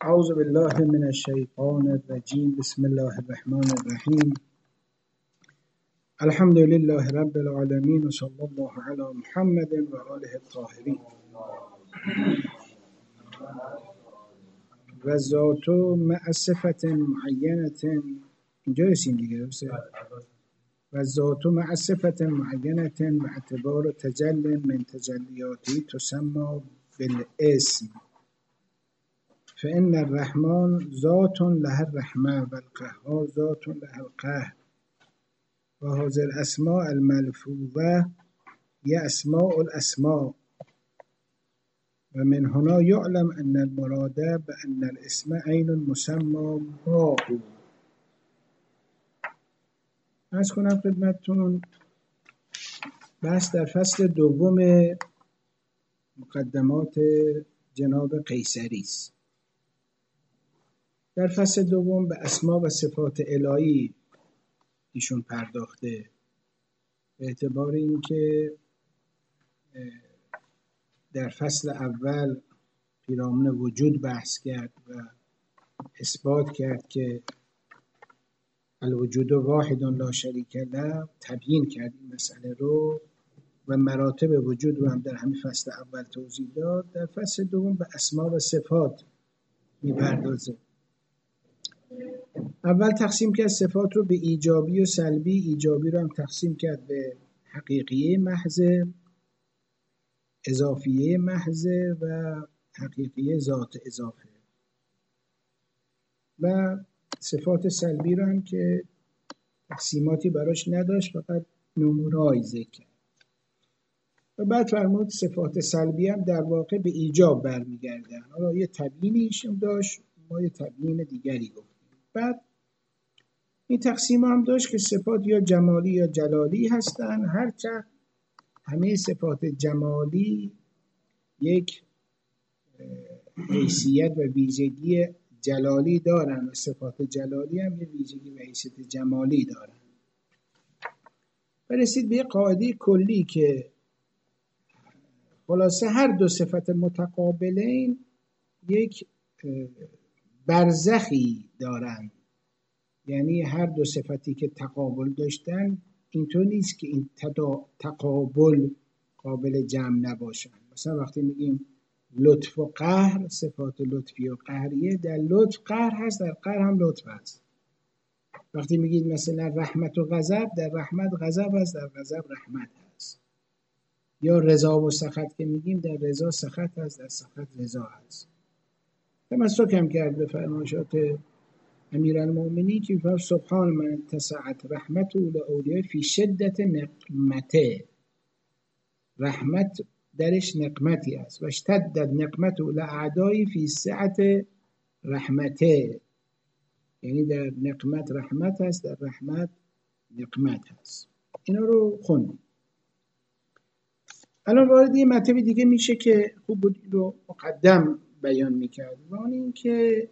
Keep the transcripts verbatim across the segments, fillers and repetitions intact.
اعوذ بالله من الشیطان الرجیم. بسم الله الرحمن الرحیم. الحمد لله رب العالمین و صلی الله علی محمد و آله الطاهرین. و ذات مع صفت معینت، اینجا رسیم دیگه درسته؟ و ذات مع صفت معینت و اعتبار تجل من تجلیاتی تسمى بالاسم. فإن الرحمن ذات لها الرحمة والقهار ذات لها القهر وهذه الأسماء الملفوظة هي أسماء الأسماء. ومن هنا يعلم أن المراد بأن الاسم عين مسمى ما هو. از کنم خدمتتون بحث در فصل دوم مقدمات جناب قیصری است. در فصل دوم به اسما و صفات الهی ایشون پرداخته، به اعتبار اینکه در فصل اول پیرامون وجود بحث کرد و اثبات کرد که الوجود واحد لا شریک له، تبیین کرد این مسئله رو و مراتب وجود رو هم در همین فصل اول توضیح داد. در فصل دوم به اسما و صفات میپردازه. اول تقسیم کرد صفات رو به ایجابی و سلبی. ایجابی رو هم تقسیم کرد به حقیقیه محض، اضافیه محض و حقیقیه ذات اضافه. و صفات سلبی رو هم که تقسیماتی براش نداشت، فقط نمونه‌ای ذکر کرد. و بعد فرمود صفات سلبی هم در واقع به ایجاب برمیگردن. حالا یه تبیینیش هم داشت، ما یه تبیین دیگری گفتیم. بعد این تقسیم هم داشت که صفات یا جمالی یا جلالی هستن. هرچند همه صفات جمالی یک حیثیت و ویژگی جلالی دارن و صفات جلالی هم یک ویژگی و حیثیت جمالی دارن. و رسید به قاعده کلی که خلاصه هر دو صفت متقابلین یک برزخی دارن. یعنی هر دو صفتی که تقابل داشتن اینطور نیست که این تقابل قابل جمع نباشن. مثلا وقتی میگیم لطف و قهر، صفات لطفی و قهریه، در لطف قهر هست، در قهر هم لطف هست. وقتی میگید مثلا رحمت و غضب، در رحمت غضب هست، در غضب رحمت هست. یا رضا و سخط که میگیم، در رضا سخط هست، در سخط رضا هست. تمسک هم کرد به فرمایشات امیرالمؤمنین که فرمود سبحان من اتسعت رحمته لاولیاء فی شدت نقمته. رحمت درش نقمتی است و اشتدت نقمته لاعدای فی سعت رحمته. یعنی در نقمت رحمت هست، در رحمت نقمت هست. اینا رو خوندیم. الان وارد یه مطلب دیگه میشه که خوب بود رو مقدم بیان میکرد، و اون این که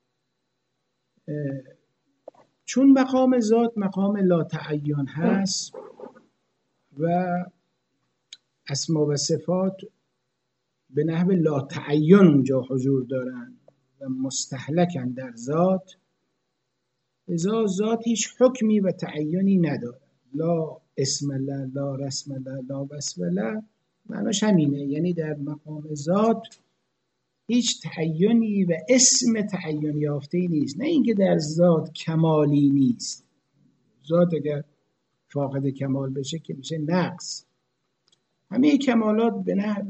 چون مقام ذات مقام لا تعین هست و اسما و صفات به نحو لا تعین اونجا حضور دارن و مستهلکن در ذات، لذا ذات هیچ حکمی و تعینی نداره. لا اسم له، لا رسم له، لا وصف له، معناش همینه. یعنی در مقام ذات هیچ تعینی و اسم تعین یافته‌ای نیست. نه اینکه در ذات کمالی نیست. ذات اگر فاقد کمال بشه که میشه نقص. همه کمالات به نحو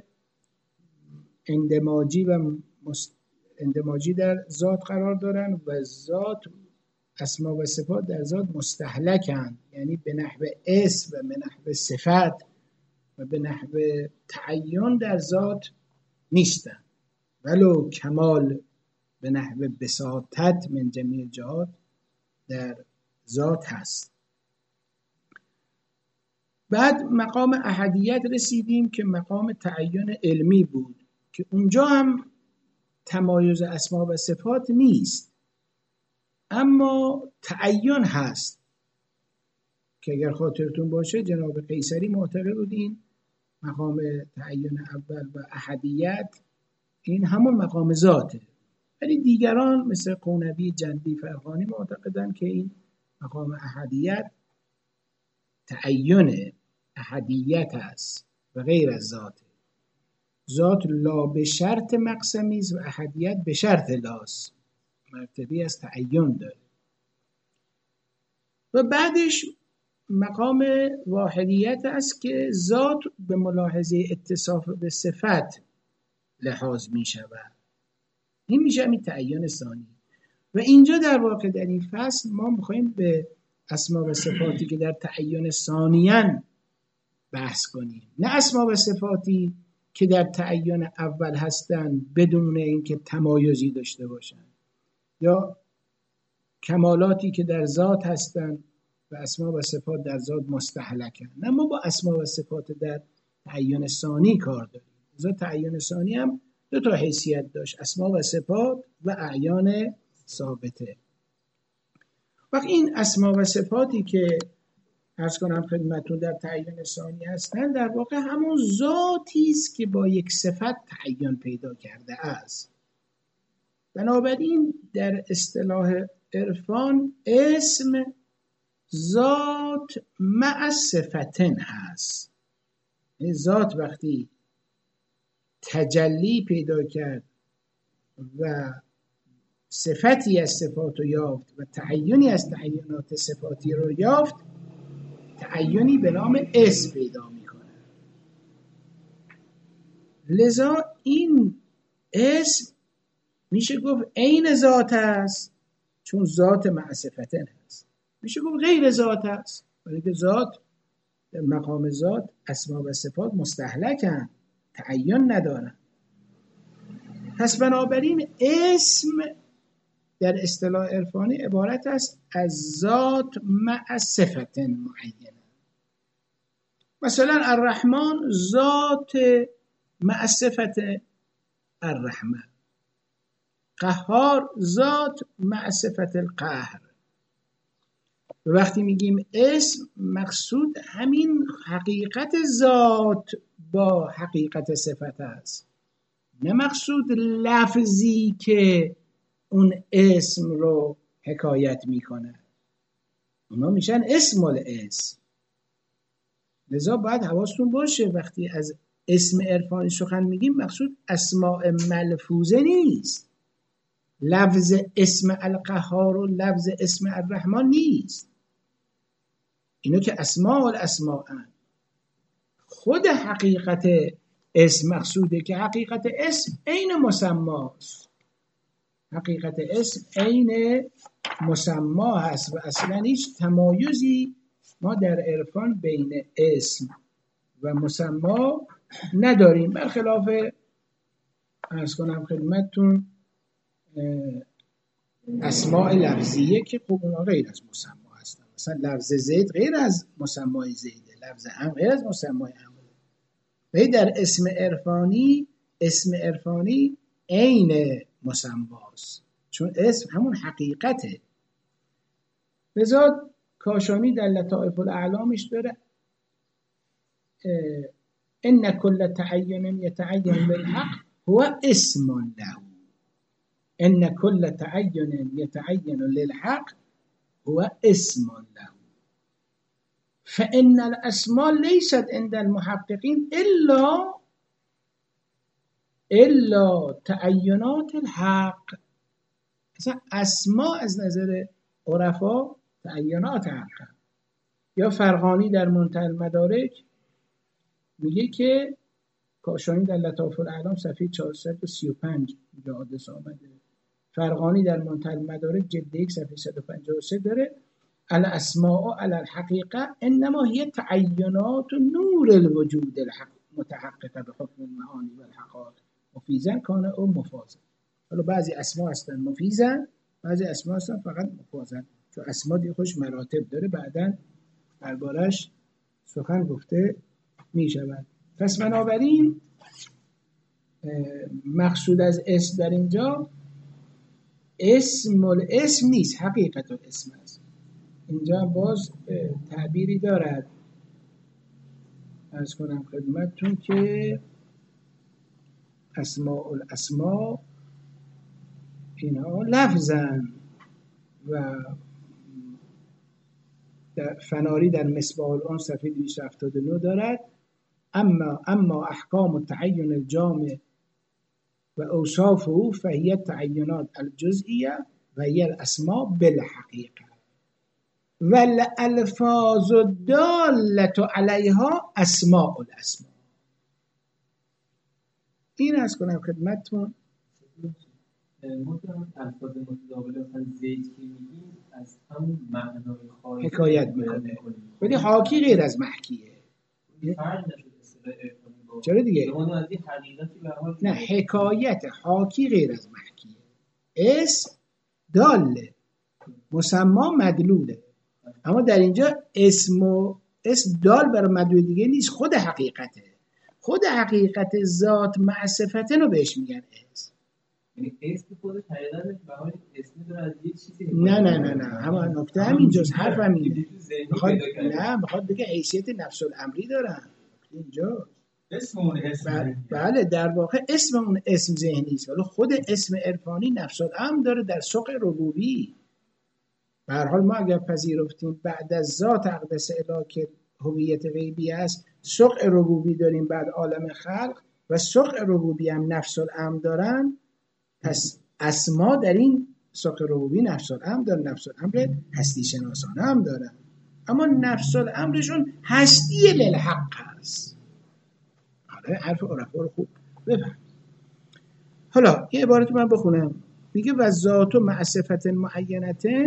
اندماجی و مست... اندماجی در ذات قرار دارن و ذات اسما و صفات در ذات مستهلکن. یعنی به نحو اسم و به نحو صفت و به نحو تعین در ذات نیستن، ولو کمال به نحو بساطت من جمیع جهات در ذات هست. بعد مقام احدیت رسیدیم که مقام تعین علمی بود که اونجا هم تمایز اسما و صفات نیست، اما تعین هست که اگر خاطرتون باشه جناب قیصری معتقد بود این مقام تعین اول و احدیت این همون مقام ذاته. ولی دیگران مثل قونبی، جندی، فرغانی معتقدند که این مقام احدیت تعین احدیت است و غیر از ذات. ذات لا به شرط مقسمی است و احدیت به شرط لاست، مرتبه از تعین داره. و بعدش مقام واحدیت است که ذات به ملاحظه اتصاف به صفت لحاظ می شود. این میشه همین تعین ثانی. و اینجا در واقع در این فصل ما میخواییم به اسما و صفاتی که در تعین ثانیاً بحث کنیم، نه اسما و صفاتی که در تعین اول هستن بدون اینکه تمایزی داشته باشن، یا کمالاتی که در ذات هستن و اسما و صفات در ذات مستهلکن. نه، ما با اسما و صفات در تعین ثانی کار داریم. ذا تعین ثانی هم دو تا حیثیت داشت، اسما و صفات و اعیان ثابته. وقتی این اسما و صفاتی که عرض کنم خدمتون در تعین ثانی هستن در واقع همون ذاتی است که با یک صفت تعین پیدا کرده است. بنابراین در اصطلاح عرفان اسم ذات مع صفتن هست. ذات وقتی تجلی پیدا کرد و صفتی از صفات رو یافت و تعینی از تعینات صفاتی رو یافت، تعینی به نام اسم پیدا میکنه. لذا این اسم میشه گفت عین ذات است، چون ذات مع صفتن هست. میشه گفت غیر ذات است، ولی که ذات در مقام ذات اسما و صفات مستهلکن، تعین ندارن. پس بنابراین اسم در اصطلاح عرفانی عبارت است از ذات مع صفت معینه. مثلا الرحمن ذات مع صفت الرحمن، قهار ذات مع صفت القهر. وقتی میگیم اسم مقصود همین حقیقت ذات با حقیقت صفت است، نه مقصود لفظی که اون اسم رو حکایت میکنه. اونا میشن اسم الاسم. لذا باید حواستون باشه وقتی از اسم عرفانی سخن میگیم مقصود اسماء ملفوظه نیست، لفظ اسم القهار و لفظ اسم الرحمن نیست. اینو که اسماء الاسماء هن. خود حقیقت اسم مقصوده که حقیقت اسم عین مسماست. حقیقت اسم عین مسما هست و اصلا هیچ تمایزی ما در عرفان بین اسم و مسما نداریم، برخلاف عرض کنم خدمتتون اسماء لفظیه که خب اونا غیر از مسما هستن. مثلا لفظ زید غیر از مسمای زیده، لفظ هم غیر از مسمای هم. ولی در اسم عرفانی اسم عرفانی عین مسماست، چون اسم همون حقیقته. لذا کاشانی در لطائف الاعلامش داره ان کل تعین یتعین بالحق هو اسم له. ان کل تعین یتعین للحق هو اسم له. فان الاسماء ليست عند المحققين الا الا تعینات الحق. مثلا اسماء از نظر عرفا تعینات حق. یا فرغانی در منتهی المدارک میگه که کاشانی در لطائف الاعلام صفحه چهارصد و سی و پنج اینجا حادث آمده، فرغانی در منتهی المدارک جلد یک صفحه صد و پنجاه و سه داره الاسماء علی الحقیقه انما هي تعینات نور الوجود الحق متحققه بحکم المعانی و الحقائق مفیزن کانه او مفازن. حالا بعضی اسما هستن مفیزن، بعضی اسما هستن فقط مفازن، چون اسما دیگه خوش مراتب داره، بعداً دربارش سخن گفته می شود. پس بنابراین مقصود از اسم در اینجا اسم الاسم نیست، حقیقت الاسم است. اینجا باز تعبیری دارد عرض کنم خدمتتون که اسماء الاسماء اینها لفظن و در فناری در مصباح الان صفحه دویست و هفتاد و نه دارد اما اما احکام التعین الجامع و اوصافه فهی التعینات الجزئیه و هی الاسماء بالحقیقه و الالفاظ الداله علیها اسماء الاسماء. این از کنم خدمتتون. مطمئن الفاظ متداول مثلا زید که میگیم از همون معنای خارجی حکایت میکنه ولی حاکی غیر از محکیه. فرق نشد اصطلاح عرفانی با چرا دیگه؟ از این حقیقتی به حال نه، حکایت حاکی غیر از محکیه. اسم داله، مسما مدلوله، اما در اینجا اسم و اسم دال برای مدلول دیگه نیست، خود حقیقته. خود حقیقت ذات مع صفته رو بهش میگن اسم. یعنی اسم خودش حقیقتش به حال اسم داره از یه چیزی. نه نه نه نه همون نکته همینجاست، حرف همینه. بخواد نه بخواد بگه حیثیت نفس الامری دارن اینجا. اسم اون اسم بله در واقع اسم اون اسم ذهنی است، ولی خود اسم عرفانی نفس الامر داره در سوق ربوبی. به هر حال ما اگر پذیرفتیم بعد از ذات اقدس الهی که هویت غیبی است، سوق ربوبی داریم بعد عالم خلق و سوق ربوبی هم نفس الامر دارن، پس اسما در این سوق ربوبی نفس الامر دارن، نفس الامر هستی شناسانه هم دارن، اما نفس الامرشون هستی للحق هست. حالا حرف عرفا رو خوب بفهم. حالا یه عبارت من بخونم، میگه و ذات مع صفت معینتن،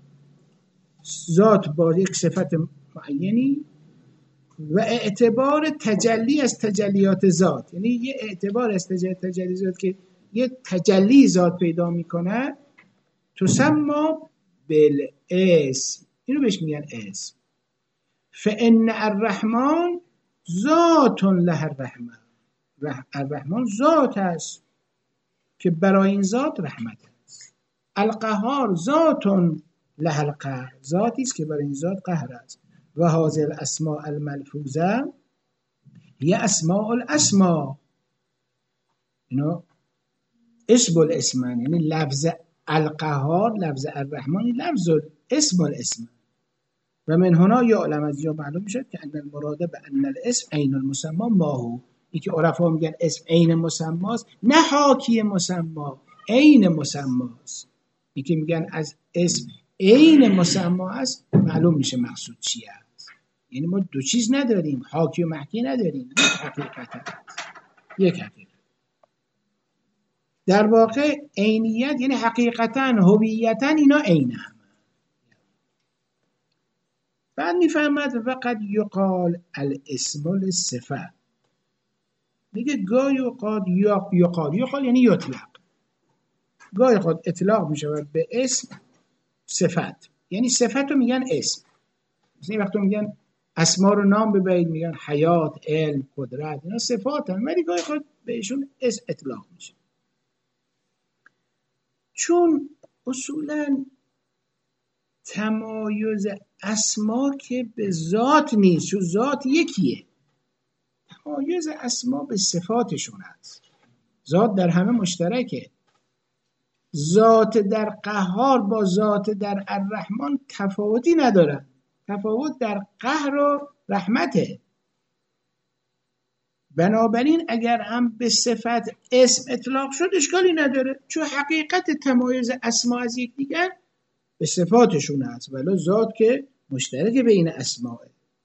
ذات با یک صفت معینی و اعتبار تجلی از تجلیات ذات، یعنی یه اعتبار از تجلی ذات که یه تجلی ذات پیدا میکنه، تسما بالاسم، اینو بهش میگن اسم. فان الرحمن ذات له الرحمه، الرحمن ذات است که برای این ذات رحمت است. القهار ذات له القهر، ذاتی است که برای این ذات قهر است. و هذه الاسماء الملفوظه هي اسماء الاسماء، اینو اسم الاسمان، یعنی لفظ القهار لفظ الرحمن لفظ اسم الاسم. و من هنا یعلم، از یا معلوم شد که ان المراد به ان الاسم عین المسما ما هو، این که عرفا میگن اسم عین مسماست، نه حاکی مسما، عین مسماست. این که میگن از اسم عین مسما است، معلوم میشه مقصود چیه است. یعنی ما دو چیز نداریم، حاکی و محکی نداریم، یک حقیقت هست، یک حقیقت. در واقع عینیت یعنی حقیقتا هویتا اینا عین هم. بعد میفهمد وقد یقال الاسم للصفه، میگه گاهی اوقات یقال یقال یعنی یطلق، گاهی اوقات اطلاق میشود به اسم صفت، یعنی صفت رو میگن اسم. مثلا وقتی میگن اسما رو نام ببرید میگن حیات، علم، قدرت، اینا صفات هم، ولی گاهی اوقات بهشون اسم اطلاق میشه. چون اصولاً تمایز اسما که به ذات نیست، چون ذات یکیه، تمایز اسما به صفاتشون هست. ذات در همه مشترکه، ذات در قهار با ذات در الرحمن تفاوتی ندارن، تفاوت در قهر و رحمته. بنابراین اگر هم به صفت اسم اطلاق شد اشکالی نداره، چون حقیقت تمایز اسما از یک دیگر به صفاتشون هست، ولی ذات که مشترک بین اسماء.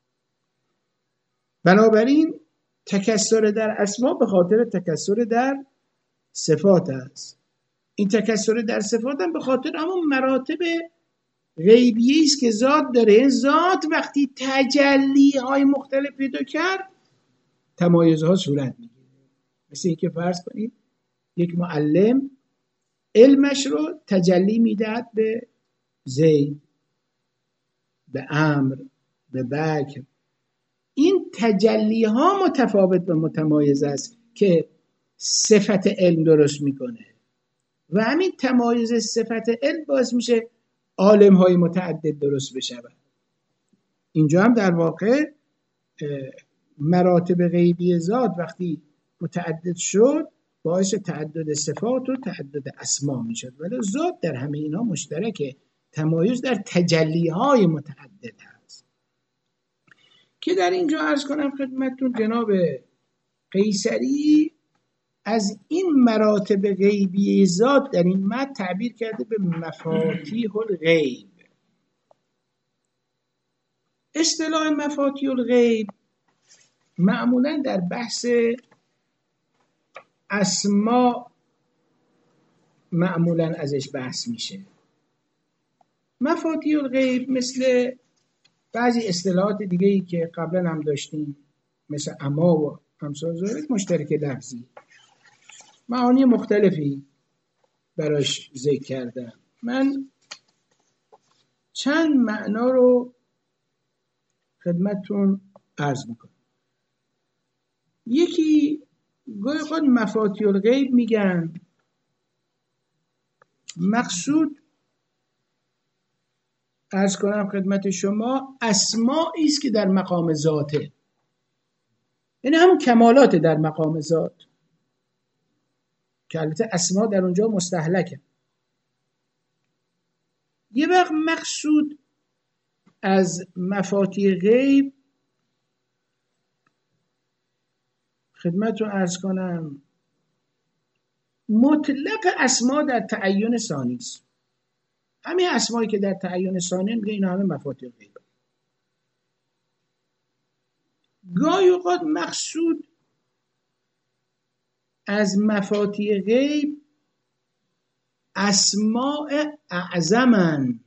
بنابراین تکسر در اسما به خاطر تکسر در صفات است. این تکسر در صفات هم به خاطر همون مراتب غیبیه است که ذات داره. ذات وقتی تجلی های مختلف پیدا کرد تمایزها صورت میگیره. مثل اینکه فرض کنید یک معلم علمش رو تجلی میدهد به زید، به عمرو، به بکر. این تجلی ها متفاوت و متمایز است که صفت علم درست میکنه و همین تمایز صفت علم باعث میشه عالم های متعدد درست بشه. اینجا هم در واقع مراتب غیبی ذات وقتی متعدد شد باعث تعدد صفات و تعدد اسما میشد، ولی ذات در همه اینا مشترکه، تمایز در تجلیهای متعدد هست که در اینجا عرض کنم خدمتتون جناب قیصری از این مراتب غیبی ذات در این متن تعبیر کرده به مفاتیح الغیب. اصطلاح مفاتیح الغیب معمولا در بحث اسما معمولا ازش بحث میشه. مفاتیح الغیب مثل بعضی اصطلاحات دیگه ای که قبلا هم داشتیم مثل اما و امثال ذالک مشترک لفظی، معانی مختلفی براش ذکر کردم. من چند معنا رو خدمتتون عرض میکنم. یکی گاهی اوقات مفاتیح الغیب میگن مقصود عرض کنم خدمت شما اسمائی است که در مقام ذاته، یعنی همون کمالات در مقام ذات که البته اسما در اونجا مستهلکه. یه وقت مقصود از مفاتیح غیب خدمتتون عرض کنم مطلق اسما در تعین ثانی است. همه اسمایی که در تعین ثانی میگه اینا همه مفاتیح غیب. گاهی اوقات مقصود از مفاتیح غیب اسماء اعظمن،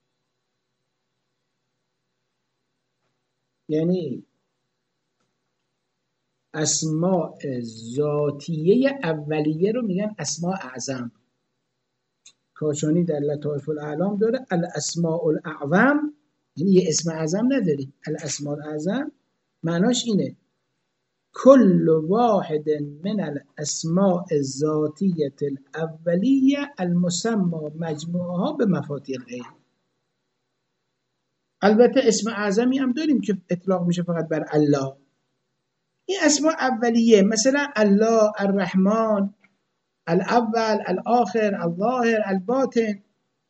یعنی اسماء ذاتیه اولیه رو میگن اسماء اعظم. کاشانی در لطائف الاعلام داره الاسماء الاعظم، یعنی یه اسم اعظم نداری. الاسماء الاعظم معناش اینه کل واحد من الاسماء الذاتیه الاولیه المسمى مجموعها به مفاتیح الغیب. البته اسم اعظمی هم داریم که اطلاق میشه فقط بر الله. این اسماء اولیه مثلا الله، الرحمن، الاول، الاخر، الظاهر، الباطن،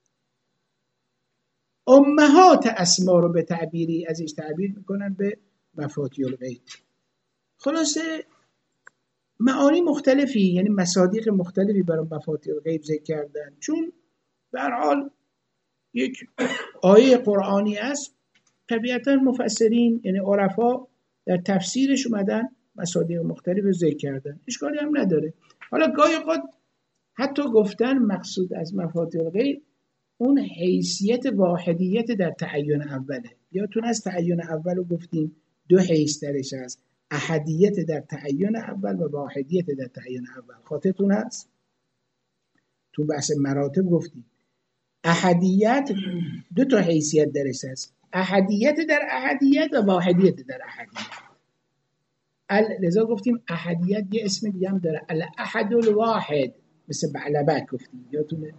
امهات اسما رو به تعبیری ازش تعبیر میکنن به مفاتیح الغیب. خلاصه معانی مختلفی، یعنی مصادیق مختلفی برای مفاتیح الغیب ذکر کردن، چون به هر حال یک آیه قرآنی است. طبیعتا مفسرین یعنی عرفا در تفسیرش اومدن مصادیق مختلف رو ذکر کردن، اشکالی هم نداره. حالا گاهی اوقات حتی گفتن مقصود از مفاتیح الغیب اون حیثیت واحدیت در تعین اوله. یادتون از تعین اول رو گفتیم دو حیث درش هست، احدیت در تعین اول و واحدیت در تعین اول. خاطرتون هست؟ تو بحث مراتب گفتیم احدیت دو تا حیثیت درش هست، احدیت در احدیت و واحدیت در احدیت. لذا گفتیم احدیت یه اسم دیگه هم داره، الاحد الواحد، مثل بعلبک گفتیم یادتونه،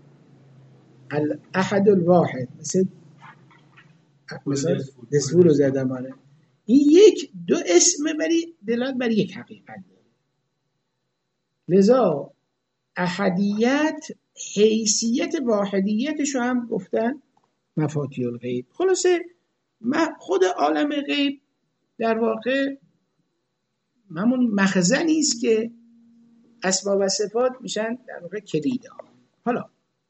الاحد الواحد، مثل مثلا دستور رو زدم آره. این یک دو اسم ولی دلالت بر یک حقیقت داره. لذا احدیت حیثیت واحدیتش رو هم گفتن مفاتیح الغیب. خلاصه خود عالم غیب در واقع همون مخزنی است که اسما و صفات میشن در واقع کلیده ها. حالا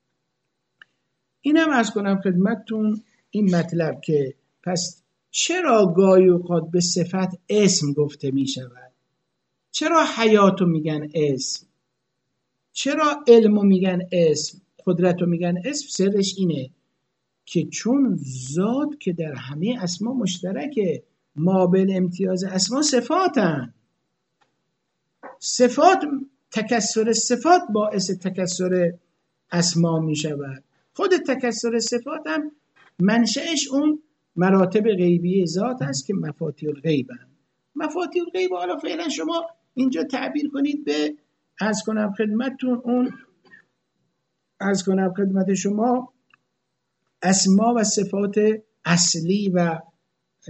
اینم عرض کنم خدمتتون این مطلب که پس چرا گاهی اوقات به صفت اسم گفته میشود؟ چرا حیاتو میگن اسم؟ چرا علمو میگن اسم؟ قدرتو میگن اسم؟ سرش اینه که چون ذات که در همه اسما مشترکه، ما بالامتیاز اسما صفاتن. صفات تکثر صفات باعث تکثر اسما می شود. خود تکثر صفات هم منشأش اون مراتب غیبی ذات است که مفاتیح الغیب هست. مفاتیح الغیب حالا فعلا شما اینجا تعبیر کنید به عرض کنم خدمتتون اون عرض کنم خدمت شما اسما و صفات اصلی و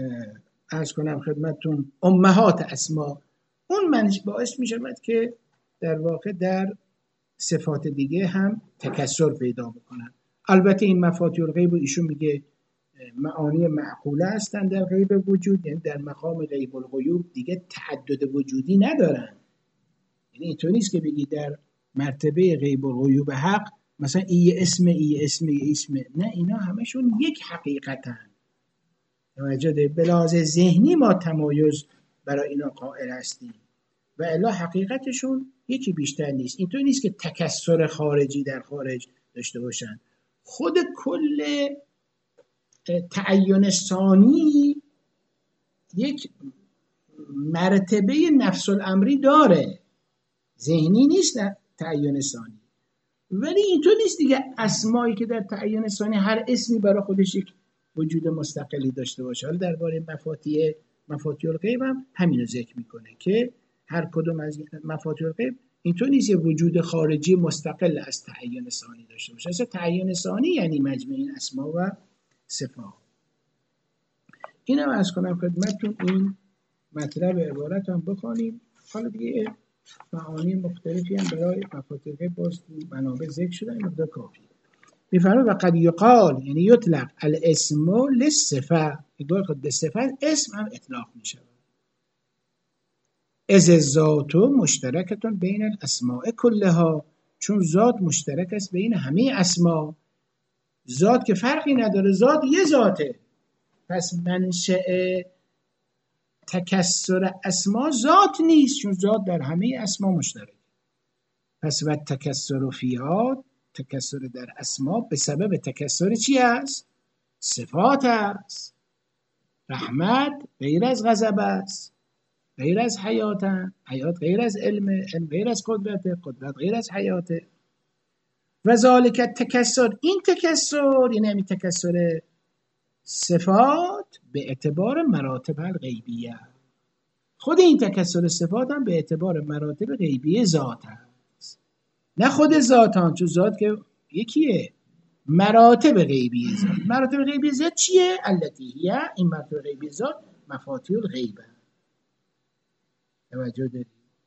عرض کنم خدمتتون امهات اسما. اون منش باعث می شود که در واقع در صفات دیگه هم تکثر پیدا بکنن. البته این مفاتیح الغیب ایشون میگه معانی معقوله هستن در غیب وجود، یعنی در مقام غیب الغیوب دیگه تعدد وجودی ندارن. یعنی اینطور نیست که بگی در مرتبه غیب الغیوب حق مثلا ای اسم ای اسم ای اسم، نه، اینا همشون یک حقیقتن. توجه دارید؟ به لحاظ ذهنی ما تمایز برای اینا قائل هستیم و الا حقیقتشون یکی بیشتر نیست. اینطور نیست که تکثر خارجی در خارج داشته باشن. خود کل تعین ثانی یک مرتبه نفس الامری داره، ذهنی نیست تعین ثانی. ولی اینطور نیست دیگه اسمایی که در تعین ثانی هر اسمی برای خودش یک وجود مستقلی داشته باشه. حالا درباره مفاتیح مفاتیح الغیب هم همین رو ذکر میکنه که هر کدوم از مفاتیح الغیب اینطور نیست یه وجود خارجی مستقل از تعین ثانی داشته باشه. اصلا تعین ثانی یعنی مجموع این اسما و صفات. اینم عرض کنم خدمتتون، این مطلب عبارت هم بخونیم. حالا دیگه معانی مختلفی هم برای مفاتیح الغیب باز منابع ذکر شده، این مقدار کافیه. میفرمه و قد یقال، یعنی یطلق الاسم للصفه، اگر خود به صفت اسم هم اطلاق میشه. از ذات مشترکتون بین الاسماء کلها، چون ذات مشترک است بین همه اسما. ذات که فرقی نداره، ذات یه ذاته، پس منشأ تکثر اسما ذات نیست، چون ذات در همه اسما مشترک. پس و تکثر فیها، تکثر در اسما به سبب تکثر چی است؟ صفات است. رحمت غیر از غضب است، غیر از حیات، حیات غیر از علم، علم غیر از قدرت، قدرت غیر از حیات. و ذالک تکثر، این تکثر یعنی همین تکثر صفات به اعتبار مراتب الغیبیه. خود این تکثر صفات هم به اعتبار مراتب غیبیه ذات است، نه خود ذاتان، چون ذات که یکیه. مراتب غیبیه ذات، مراتب غیبیه ذات چیه؟ التي هي، این مراتب غیبیه ذات مفاتیح الغیبه. توجه دارید؟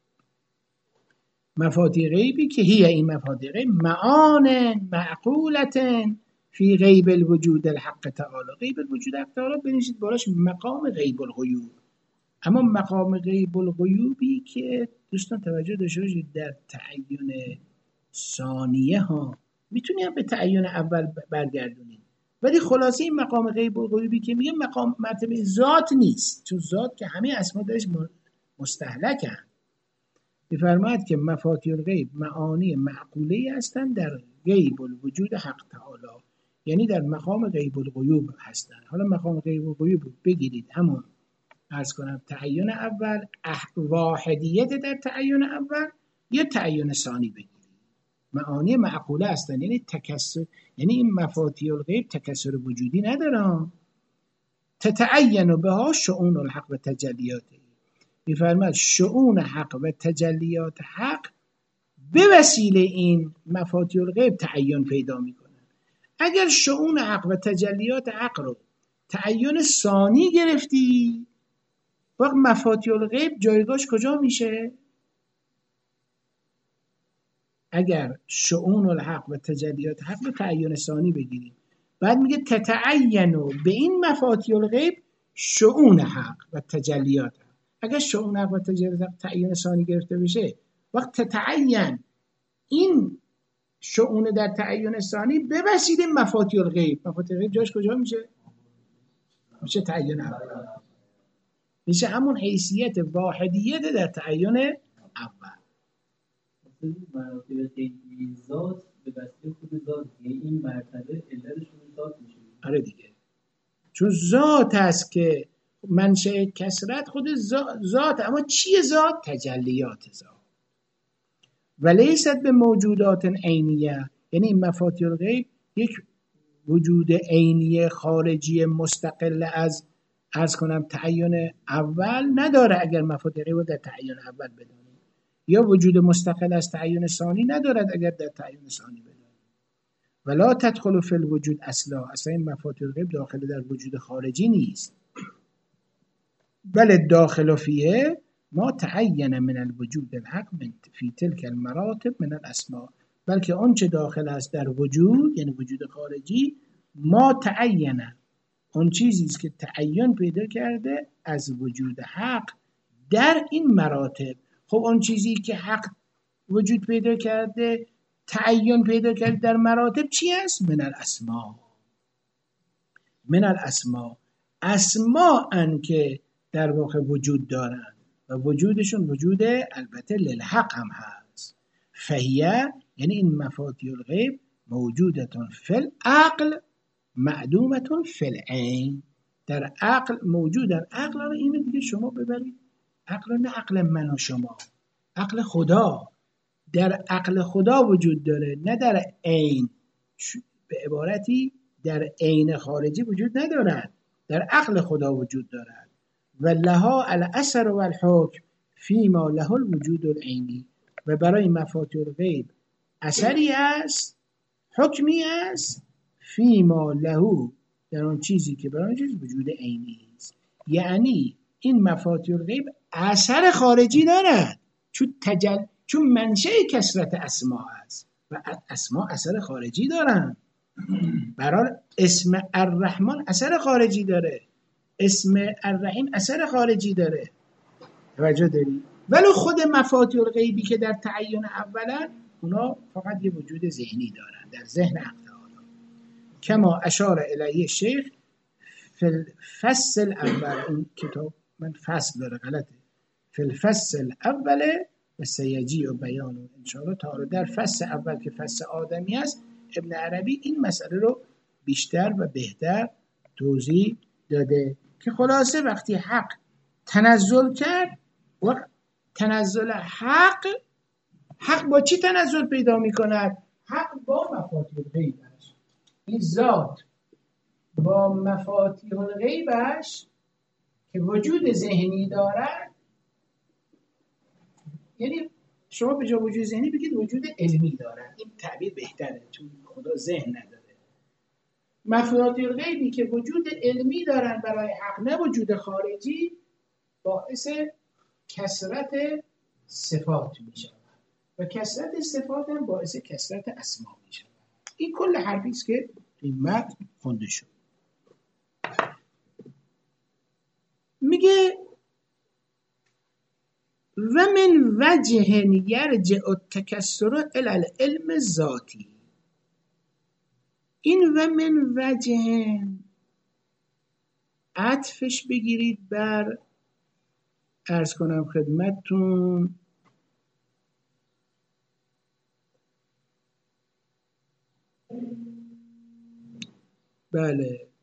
مفاتیح غیبی که هی، این مفاتیح غیب معان معقولت فی غیب الوجود الحق تعالی. غیب الوجود الحق تعالی بنویسید بالاش مقام غیب الغیوب. اما مقام غیب الغیوبی که دوستان توجه داشته باشید در تعین ثانیه ها میتونیم به تعین اول برگردونیم، ولی خلاصه این مقام غیب الغیوبی که میگه مقام مرتبه ذات نیست، چون ذات که همه اسما درش مستهلکن. می‌فرماید که مفاتیح الغیب معانی معقوله هستند در غیب الوجود حق تعالی، یعنی در مقام غیب الغیوب هستند. حالا مقام غیب الغیوب بگیرید همون عرض کنم تعین اول، واحدیت در تعین اول، یا تعین ثانی بگیرید، معانی معقوله هستند. یعنی تکثر، یعنی این مفاتیح الغیب تکثر وجودی ندارن. تتعین بها شؤون الحق و تجلیاته. می‌فرماید شؤون حق و تجلیات حق به وسیله این مفاتیح الغیب تعین پیدا میکنه. اگر شؤون حق و تجلیات حق رو تعین ثانی گرفتی، وقت مفاتیح الغیب جایگاهش کجا میشه؟ اگر شؤون الحق و تجلیات حق رو تعین ثانی بگیریم، بعد میگه تتعین به این مفاتیح الغیب شؤون حق و تجلیات. اگر شؤون حق و تجلیات تعین ثانی گرفته بشه، وقت تتعین این شؤون در تعین ثانی به وسیله مفاتیح الغیب. مفاتیح الغیب جاش کجا میشه؟ میشه تعین اول، میشه همون حیثیت واحدیت در تعین اول. مراتب غیبی ذات به وسیله خود ذات، یعنی این مرتبه علتشون ذات میشه. آره دیگه، چون ذات هست که منشأ کثرت خود ذات، اما چیه ذات؟ تجلیات ذات. ولیست به موجودات عینیه، یعنی این مفاتیح الغیب یک وجود عینی خارجی مستقل از عرض کنم تعین اول نداره. اگر مفاتیح الغیب در تعین اول بدانیم، یا وجود مستقل از تعین ثانی ندارد اگر در تعین ثانی بدانیم. ولا تدخل فی الوجود اصلا، اصلا این مفاتیح الغیب داخل در وجود خارجی نیست. بل داخل فیه ما تعین من الوجود الحق من فی تلک المراتب من الاسماء، بلکه اون چه داخل است در وجود، یعنی وجود خارجی، ما تعین، اون چیزی است که تعین پیدا کرده از وجود حق در این مراتب. خب اون چیزی که حق وجود پیدا کرده، تعین پیدا کرده در مراتب چی است؟ من الاسماء. من الاسماء، اسماء ان که در واقع وجود دارند و وجودشون وجود البته للحق هم هست. فهیه، یعنی این مفاتیح الغیب موجودتون فی العقل معدومتون فی العین، در عقل موجودن. عقل رو اینو دیگه شما ببرید، عقل نه عقل من و شما، عقل خدا. در عقل خدا وجود داره، نه در عین. به عبارتی در عین خارجی وجود ندارد، در عقل خدا وجود دارد. و لها الاثر و الحکم فیما له الوجود العینی، و برای مفاتیح الغیب اثری است، حکمی است، فیما له، در اون چیزی که برای چیز وجود عینی است. یعنی این مفاتیح الغیب اثر خارجی دارد، چون تجل چون منشأ کثرت اسماء است و اسماء اثر خارجی دارن. برای اسم الرحمن اثر خارجی داره، اسم الرحیم اثر خارجی داره. توجه داری؟ ولی خود مفاتیح الغیبی که در تعین اولا، اونا فقط یه وجود ذهنی دارن در ذهن حق تعالی. کما اشار الیه شیخ فی الفصل الاول، این کتاب من فصل داره غلطه، فی الفصل الاول و سیجی و بیان انشاءالله تعالی، در فصل اول که فصل آدمی است ابن عربی این مسئله رو بیشتر و بهتر توضیح داده که خلاصه وقتی حق تنزل کرد، و تنزل حق، حق با چی تنزل پیدا می کند؟ حق با مفاتیح الغیبش. این ذات با مفاتیح الغیبش که وجود ذهنی دارد، یعنی شما به جای وجود ذهنی بگید وجود علمی دارد، این تعبیر بهتره چون خدا ذهن نداره. مفاتیح الغیبی که وجود علمی دارن برای حق، نه وجود خارجی، باعث کثرت صفات می شود و کثرت صفات هم باعث کثرت اسما می شود. این کل حرفی است که این متن خونده شد. میگه و من وجه یرجع التکثر الی العلم ذاتی. این و من وجه عطفش بگیرید بر، عرض کنم خدمتتون، بله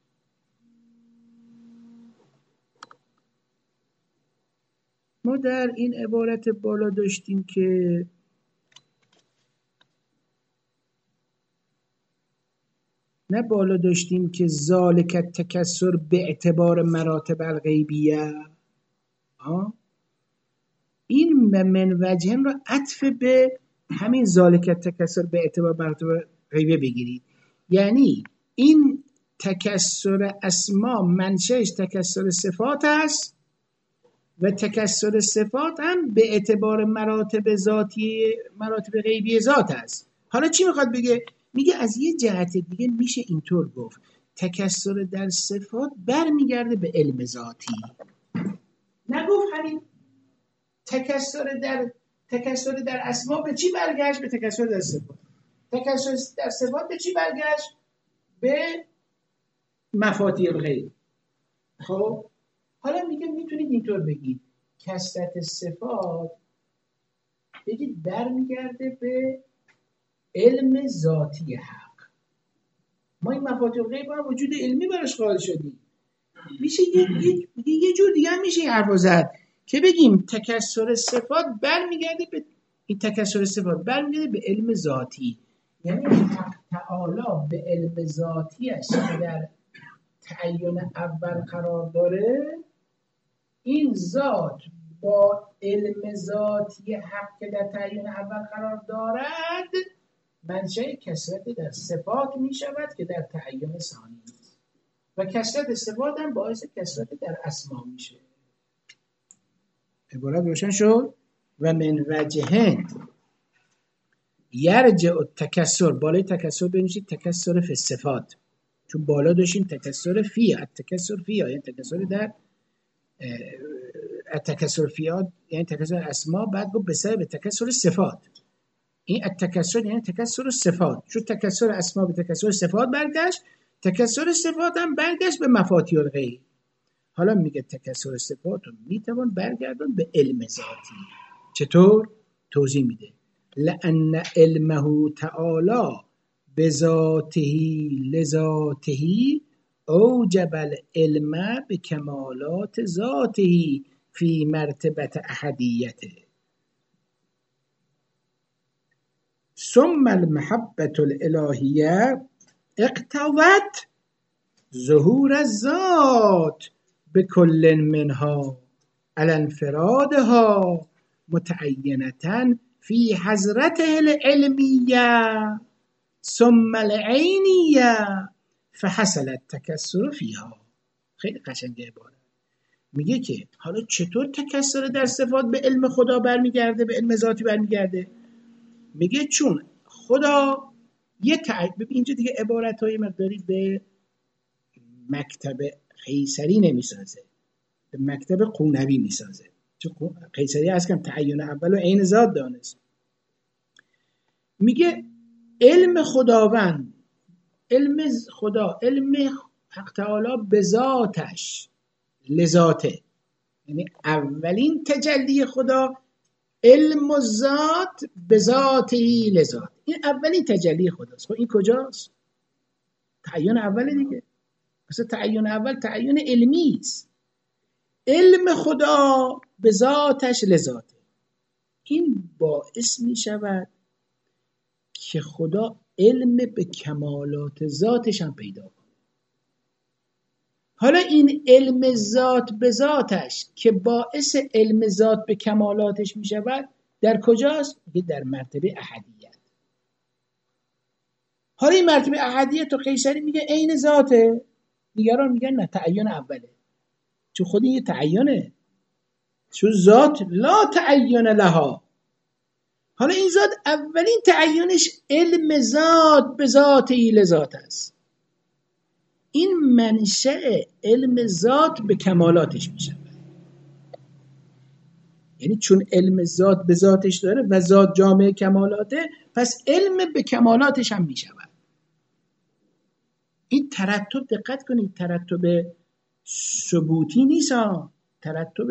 ما در این عبارت بالا داشتیم که نه بالا داشتیم که ذالک التکثر به اعتبار مراتب الغیبیه، آه؟ این من وجه را عطف به همین ذالک التکثر به اعتبار مراتب غیبیه بگیرید. یعنی این تکثر اسما منشأش تکثر صفات است و تکثر صفات هم به اعتبار مراتب ذاتی، مراتب غیبی ذات است. حالا چی میخواد بگه؟ میگه از یه جهت دیگه میشه اینطور گفت تکثر در صفات برمیگرده به علم ذاتی. نگفت همین تکثر در تکثر در اسما به چی برگشت؟ به تکثر در صفات. تکثر در صفات به چی برگشت؟ به مفاتیح الغیب. خب حالا میگه میتونید اینطور بگید کثرت صفات بگید برمیگرده به علم ذاتی حق. ما این مفاتیح الغیب هم وجود علمی براش قائل شدیم. میشه یه, یه, یه جور دیگه هم میشه این حرف زد که بگیم تکثر صفات برمیگرده به این تکثر صفات برمیگرده به علم ذاتی. یعنی حق تعالی به علم ذاتیش که در تعین اول قرار داره، این ذات با علم ذاتی حق که در تعین اول قرار دارد منشأ کثرت در صفات می شود که در تعین ثانی است و کثرت صفات هم باعث کثرت در اسما میشه. عبارت روشن شد. و من وجهن یرجع التکسر، بالای تکسر بنویسید تکسر فی الصفات، چون بالا داشتیم تکسر فی، التکسر فی یعنی تکسر در التکسر فی یعنی تکسر اسما، بعد گفت بسبب تکسر صفات. این التکسر یعنی تکسر صفات، چون تکسر اسما به تکسر صفات برگشت، تکسر صفات هم برگشت به مفاتیح الغیب. حالا میگه تکسر صفات رو میتوان برگردون به علم ذاتی. چطور؟ توضیح میده. لأن علمه تعالی بذاته لذاته اوجب العلم بکمالات ذاته فی مرتبه احدیته، ثم المحبة الالهیه اقتضت ظهور الذات بكل منها على انفرادها متعینة فی حضرته العلمیه ثم العینیه فحصل التکسر فیها. خیلی قشنگه عبارت. میگه که حالا چطور تکسر در صفات به علم خدا برمیگرده، به علم ذاتی برمیگرده؟ میگه چون خدا یه تعبیر، اینجا دیگه عبارت های مقداری به مکتب قیصری نمیسازه، به مکتب قونوی میسازه، چون قیصری هست که تعین اول و عین ذات دانست. میگه علم خداوند، علم خدا، علم حق تعالی به ذاتش لذاته، یعنی اولین تجلی خدا علم و ذات به ذاتی لذات، این اولین تجلی خداست. خب این کجاست؟ تعین اول دیگه، مثلا تعین اول تعین علمی است. علم خدا به ذاتش لذاته، این باعث می شود که خدا علم به کمالات ذاتش هم پیدا کنه. حالا این علم ذات به ذاتش که باعث علم ذات به کمالاتش می شود در کجاست؟ در مرتبه احدیت. حالا این مرتبه احدیت تو قیصری میگه عین ذاته، دیگران میگن نه تعین اوله، چون خود این تعینه، چون ذات لا تعین لها. حالا این ذات اولین تعینش علم ذات به ذاتی لذات است، این منشأ علم ذات به کمالاتش میشه. یعنی چون علم ذات به ذاتش داره و ذات جامع کمالاته، پس علم به کمالاتش هم میشه. این ترتب دقت کنید، ترتب ثبوتی نیست، ترتب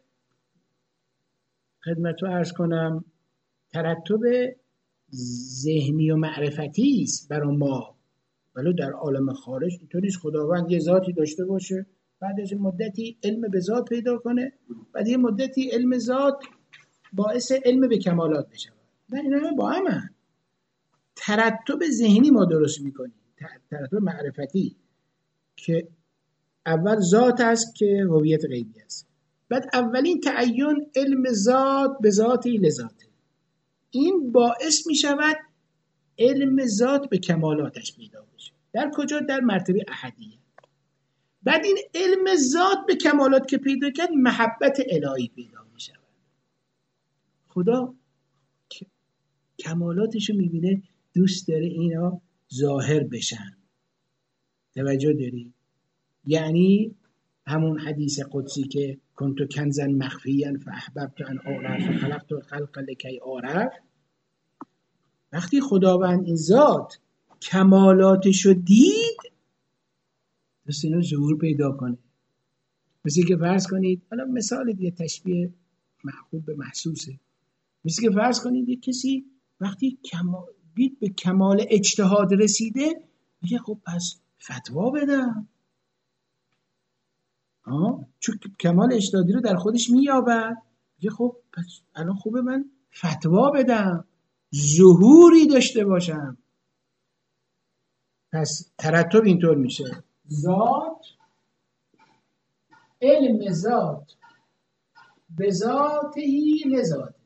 خدمت رو عرض کنم ترتب ذهنی و معرفتی است برای ما، ولی در عالم خارج اینطوری نیست. خداوند یه ذاتی داشته باشه، بعد از مدتی علم به ذات پیدا کنه، بعد یه مدتی علم ذات باعث علم به کمالات بشه. نه، اینا با هم ترتب ذهنی ما درست میکنیم، ترتب معرفتی که اول ذات است که هویت غیبی است، بعد اولین تعین علم ذات به ذاتی لذاته، این باعث می شود علم ذات به کمالاتش پیدا بشه. در کجا؟ در مرتبه احدیه. بعد این علم ذات به کمالات که پیدا کرد، محبت الهی پیدا می شود. خدا کمالاتشو می بینه، دوست داره اینا ظاهر بشن. توجه داری؟ یعنی همون حدیث قدسی که کنتو کنزن مخفیا فاحببت ان اعرف خلقت الخلق لکی اعرف، وقتی خداوند این ذات کمالاتشو دید، دوست اینو ظهور پیدا کنه. مثل که فرض کنید، حالا مثال دیگه تشبیه معقول به محسوسه، مثل که فرض کنید یک کسی وقتی کمال دید به کمال اجتهاد رسیده، میگه خب پس فتوا بدم، آه چون کمال اجتهادی رو در خودش مییابد، میگه خب پس الان خوبه من فتوا بدم، ظهوری داشته باشم. پس ترتب اینطور میشه: ذات، علم ذات به ذاتی لذاته،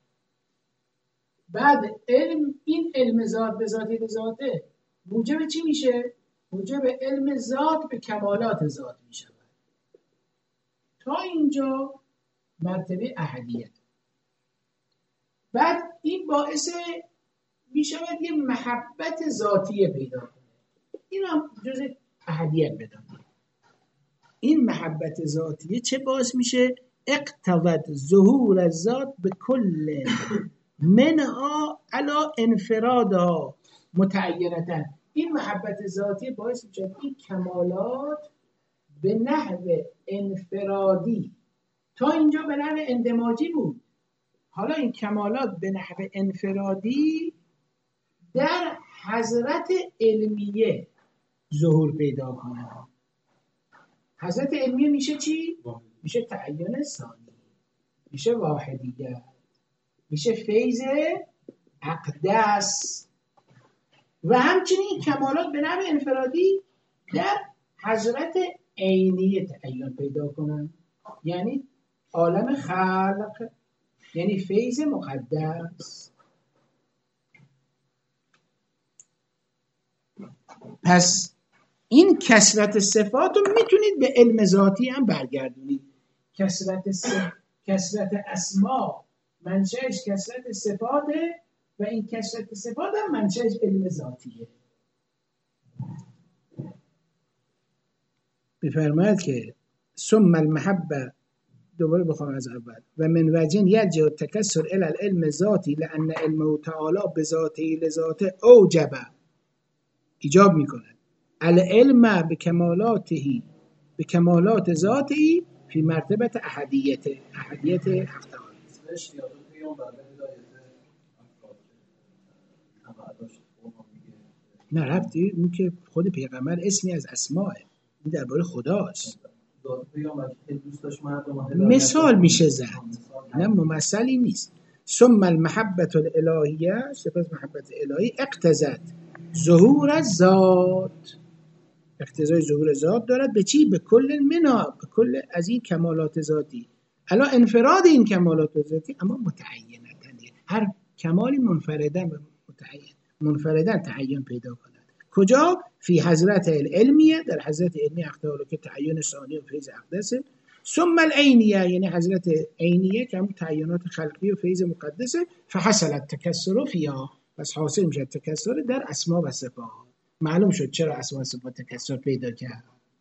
بعد علم، این علم ذات به ذاتی لذاته موجب چی میشه؟ موجب علم ذات به کمالات ذات میشه. تا اینجا مرتبه احدیت. بعد این باعث میشود یه محبت ذاتی پیدا کنه، این هم جز احدیت بدانید. این محبت ذاتیه چه باعث میشه؟ اقتضت ظهور الذات به کل منها علی انفرادها متعینتا. این محبت ذاتی باعث میشه این کمالات به نحو انفرادی، تا اینجا به نحو اندماجی بود، حالا این کمالات به نحو انفرادی در حضرت علمیه ظهور پیدا کنه. حضرت علمیه میشه چی؟ میشه تعین ثانی، میشه واحدیت، میشه فیض اقدس، و همچنین کمالات به نحو انفرادی در حضرت عینیه تعین پیدا کنن، یعنی عالم خلق، یعنی فیض مقدس. پس این کثرت صفات رو میتونید به علم ذاتی هم برگردونید. کثرت صف... کثرت اسما منشأش کثرت صفاته و این کثرت صفات هم منشأش علم ذاتیه. بفرماید که ثم المحبه، دوباره بخوام از اول، و من وجه یرجع التکثر الی العلم ذاتی لان علمه تعالی بذاته لذاته اوجب، ایجاب میکنه العلم بکمالاته بکمالات ذاته فی مرتبه احدیت احدیت حق تعالی. نه ربطی، اون که خود پیغمبر اسمی از اسماه، این درباره خداست. مثال میشه زد، نه ممثلی نیست. ثم المحبت الالهیه، سپس محبت الهی اقتضت ظهور الذات، اقتضای ظهور ذات دارد به چی؟ به کل منا، به کل از این کمالات ذاتی، الا انفراد این کمالات ذاتی اما متعینتن، هر کمالی منفردن و متعین منفردن تعین پیدا کند. کجا؟ فی حضرت العلمیه، در حضرت علمی حق تعالی که تعین ثانی و فیض اقدسه. ثم العینیه، یعنی حضرت عینیه که هم تعینات خلقی و فیض مقدسه. فحصل التکثر فیها، پس حاصل میشه تکثر در اسما و صفات. معلوم شد چرا اسما و صفات تکثر پیدا کرد.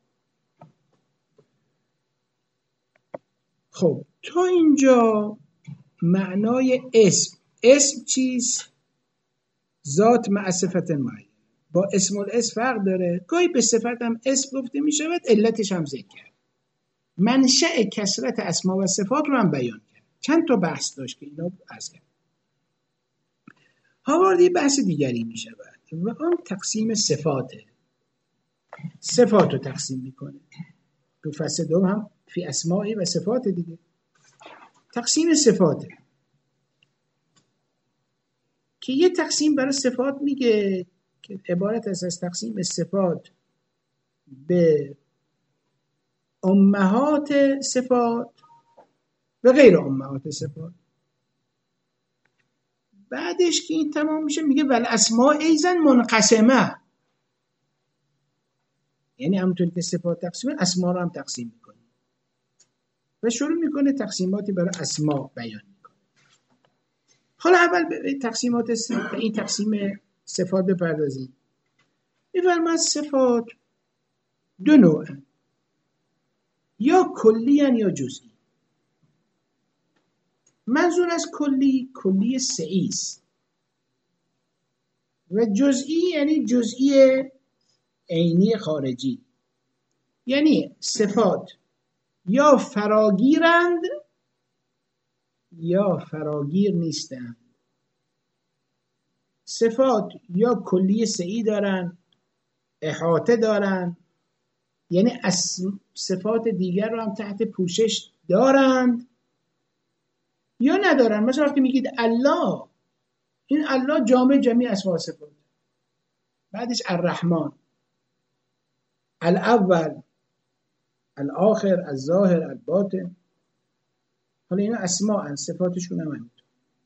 خب تا اینجا معنای اسم. اسم چیست؟ ذات مع صفت معین. با اسم الاسم فرق داره، گاهی به صفت هم اسم گفته می شود، علتش هم ذکر کرد. منشأ کثرت اسما و صفات رو هم بیان کرد. چند تا بحث داشت که اینا عرض کرد. ها وارد بحث دیگری می شود و آن تقسیم صفاته. صفات رو تقسیم میکنه. تو فصل دوم هم فی اسمائی و صفات دیگه. تقسیم صفاته که یه تقسیم برای صفات میگه که عبارت است از تقسیم صفات به امهات صفات و غیر امهات صفات. بعدش که این تمام میشه میگه ول اسماء ایزن منقسمه، یعنی همونطور که صفات تقسیم اسما رو هم تقسیم میکنه و شروع میکنه تقسیماتی برای اسما بیان میکنه. حالا اول به تقسیمات به این تقسیم صفات بپردازیم. میفرماید صفات دو نوع، یا کلی هن یا جزئی. منظور از کلی کلی سعی است و جزئی یعنی جزئی عینی خارجی، یعنی صفات یا فراگیرند یا فراگیر نیستند. صفات یا کلی سعی دارن، احاطه دارن، یعنی صفات دیگر رو هم تحت پوشش دارند یا ندارن. مثلا وقتی میگید الله، این الله جامع جمعی اسما و صفات. بعدش الرحمن، الاول، الاخر، الظاهر، الباطن. حالا اینا اسماء، صفاتشون هم همینطور.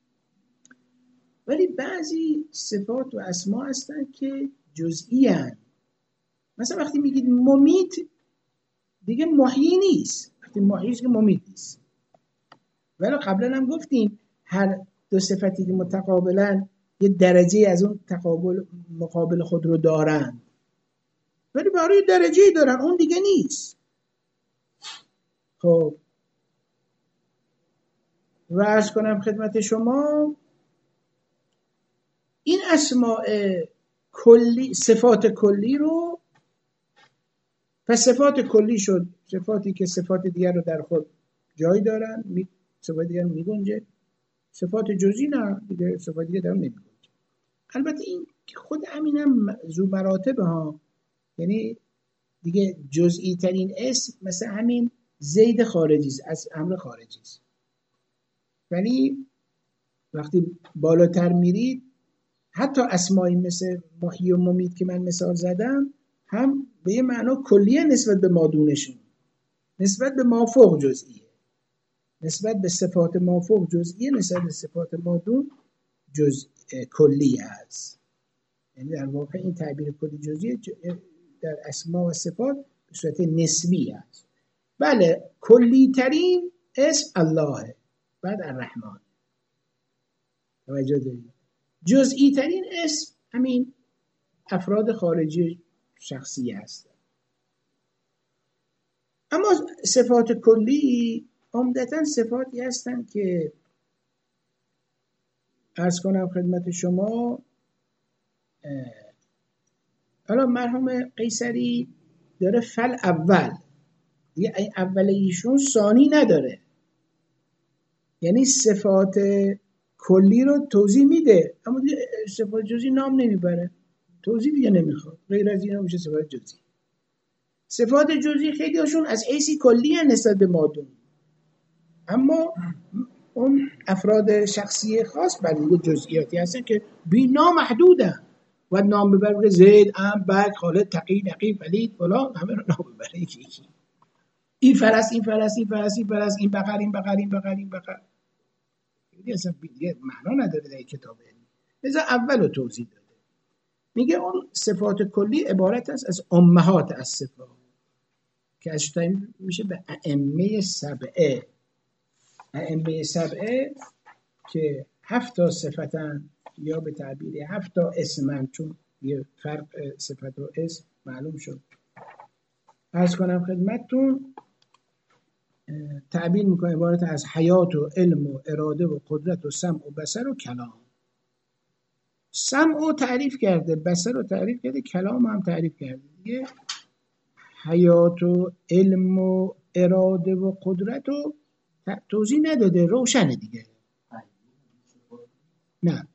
ولی بعضی صفات و اسما هستن که جزئی هستن. مثلا وقتی میگید ممیت، دیگه محیی نیست. وقتی محیی که ممیت نیست. ولی قبلا هم گفتیم هر دو صفتی که متقابلا یه درجه از اون تقابل مقابل خود رو دارن، ولی برای درجه دارن، اون دیگه نیست. خب و عرض کنم خدمت شما این اسماء کلی، صفات کلی رو، پس صفات کلی شد صفاتی که صفات دیگر رو در خود جای دارن، می... صفات دیگر رو میگنجه. صفات جزئی نه دیگه، صفات دیگر در نمیگنجه. البته این خود همینم ذو مراتب ها، یعنی دیگه جزئی ترین اسم مثل همین زید خارجی است، از امر خارجی است، ولی وقتی بالاتر میرید حتی اسمایی مثل محیی و ممیت که من مثال زدم هم به یه معنا کلیه نسبت به مادونشون، نسبت به مافوق جزئیه، نسبت به صفات مافوق جزئیه، نسبت به صفات مادون جز کلیه هست. یعنی در واقع این تعبیر کلی جزئیه در اسما و صفات به صورت نسبی هست. بله کلی ترین اسم اللهه، بعد الرحمن. توجه دارید؟ جزئی ترین اسم همین افراد خارجی شخصی هست. اما صفات کلی عمدتاً صفاتی هستند که عرض کنم خدمت شما، حالا مرحوم قیصری داره فل اول، یه اول ایشون ثانی نداره، یعنی صفات کلی رو توضیح میده اما صفات جزئی نام نمیبره، توضیح دیگه نمیخواد، غیر از اینا میشه صفات جزئی. صفات جزئی خیلی هاشون از حیث کلی هستند نسبت به مادون، اما اون افراد شخصی خاص برای جزئیاتی هستن که بی نامحدودن و نام ببره زید، ام، بک، خالد، تقی، نقیب، ولید، فلان، همه رو نام ببره یکی یکی. این فرس، این فرس، این فرس، این فرس، این بقر، این بقر، این بقر، این بقر. دیگه اصلا دیگه معنا نداره در کتاب علمی. لذا اول رو توضیح داده. میگه اون صفات کلی عبارت است از امهات از صفات که از شتایم میشه به ائمه سبعه. ائمه سبعه که هفت تا صفتن یا به تعبیر هفت تا اسمن، چون یه فرق صفت و اسم معلوم شد. عرض کنم خدمتتون تعبیر میکنه عبارت از حیات و علم و اراده و قدرت و سمع و بصر و کلام. سمع رو تعریف کرده، بصر رو تعریف کرده، کلام هم تعریف کرده. دیگه حیات و علم و اراده و قدرت رو توضیح نداده، روشنه دیگه. نه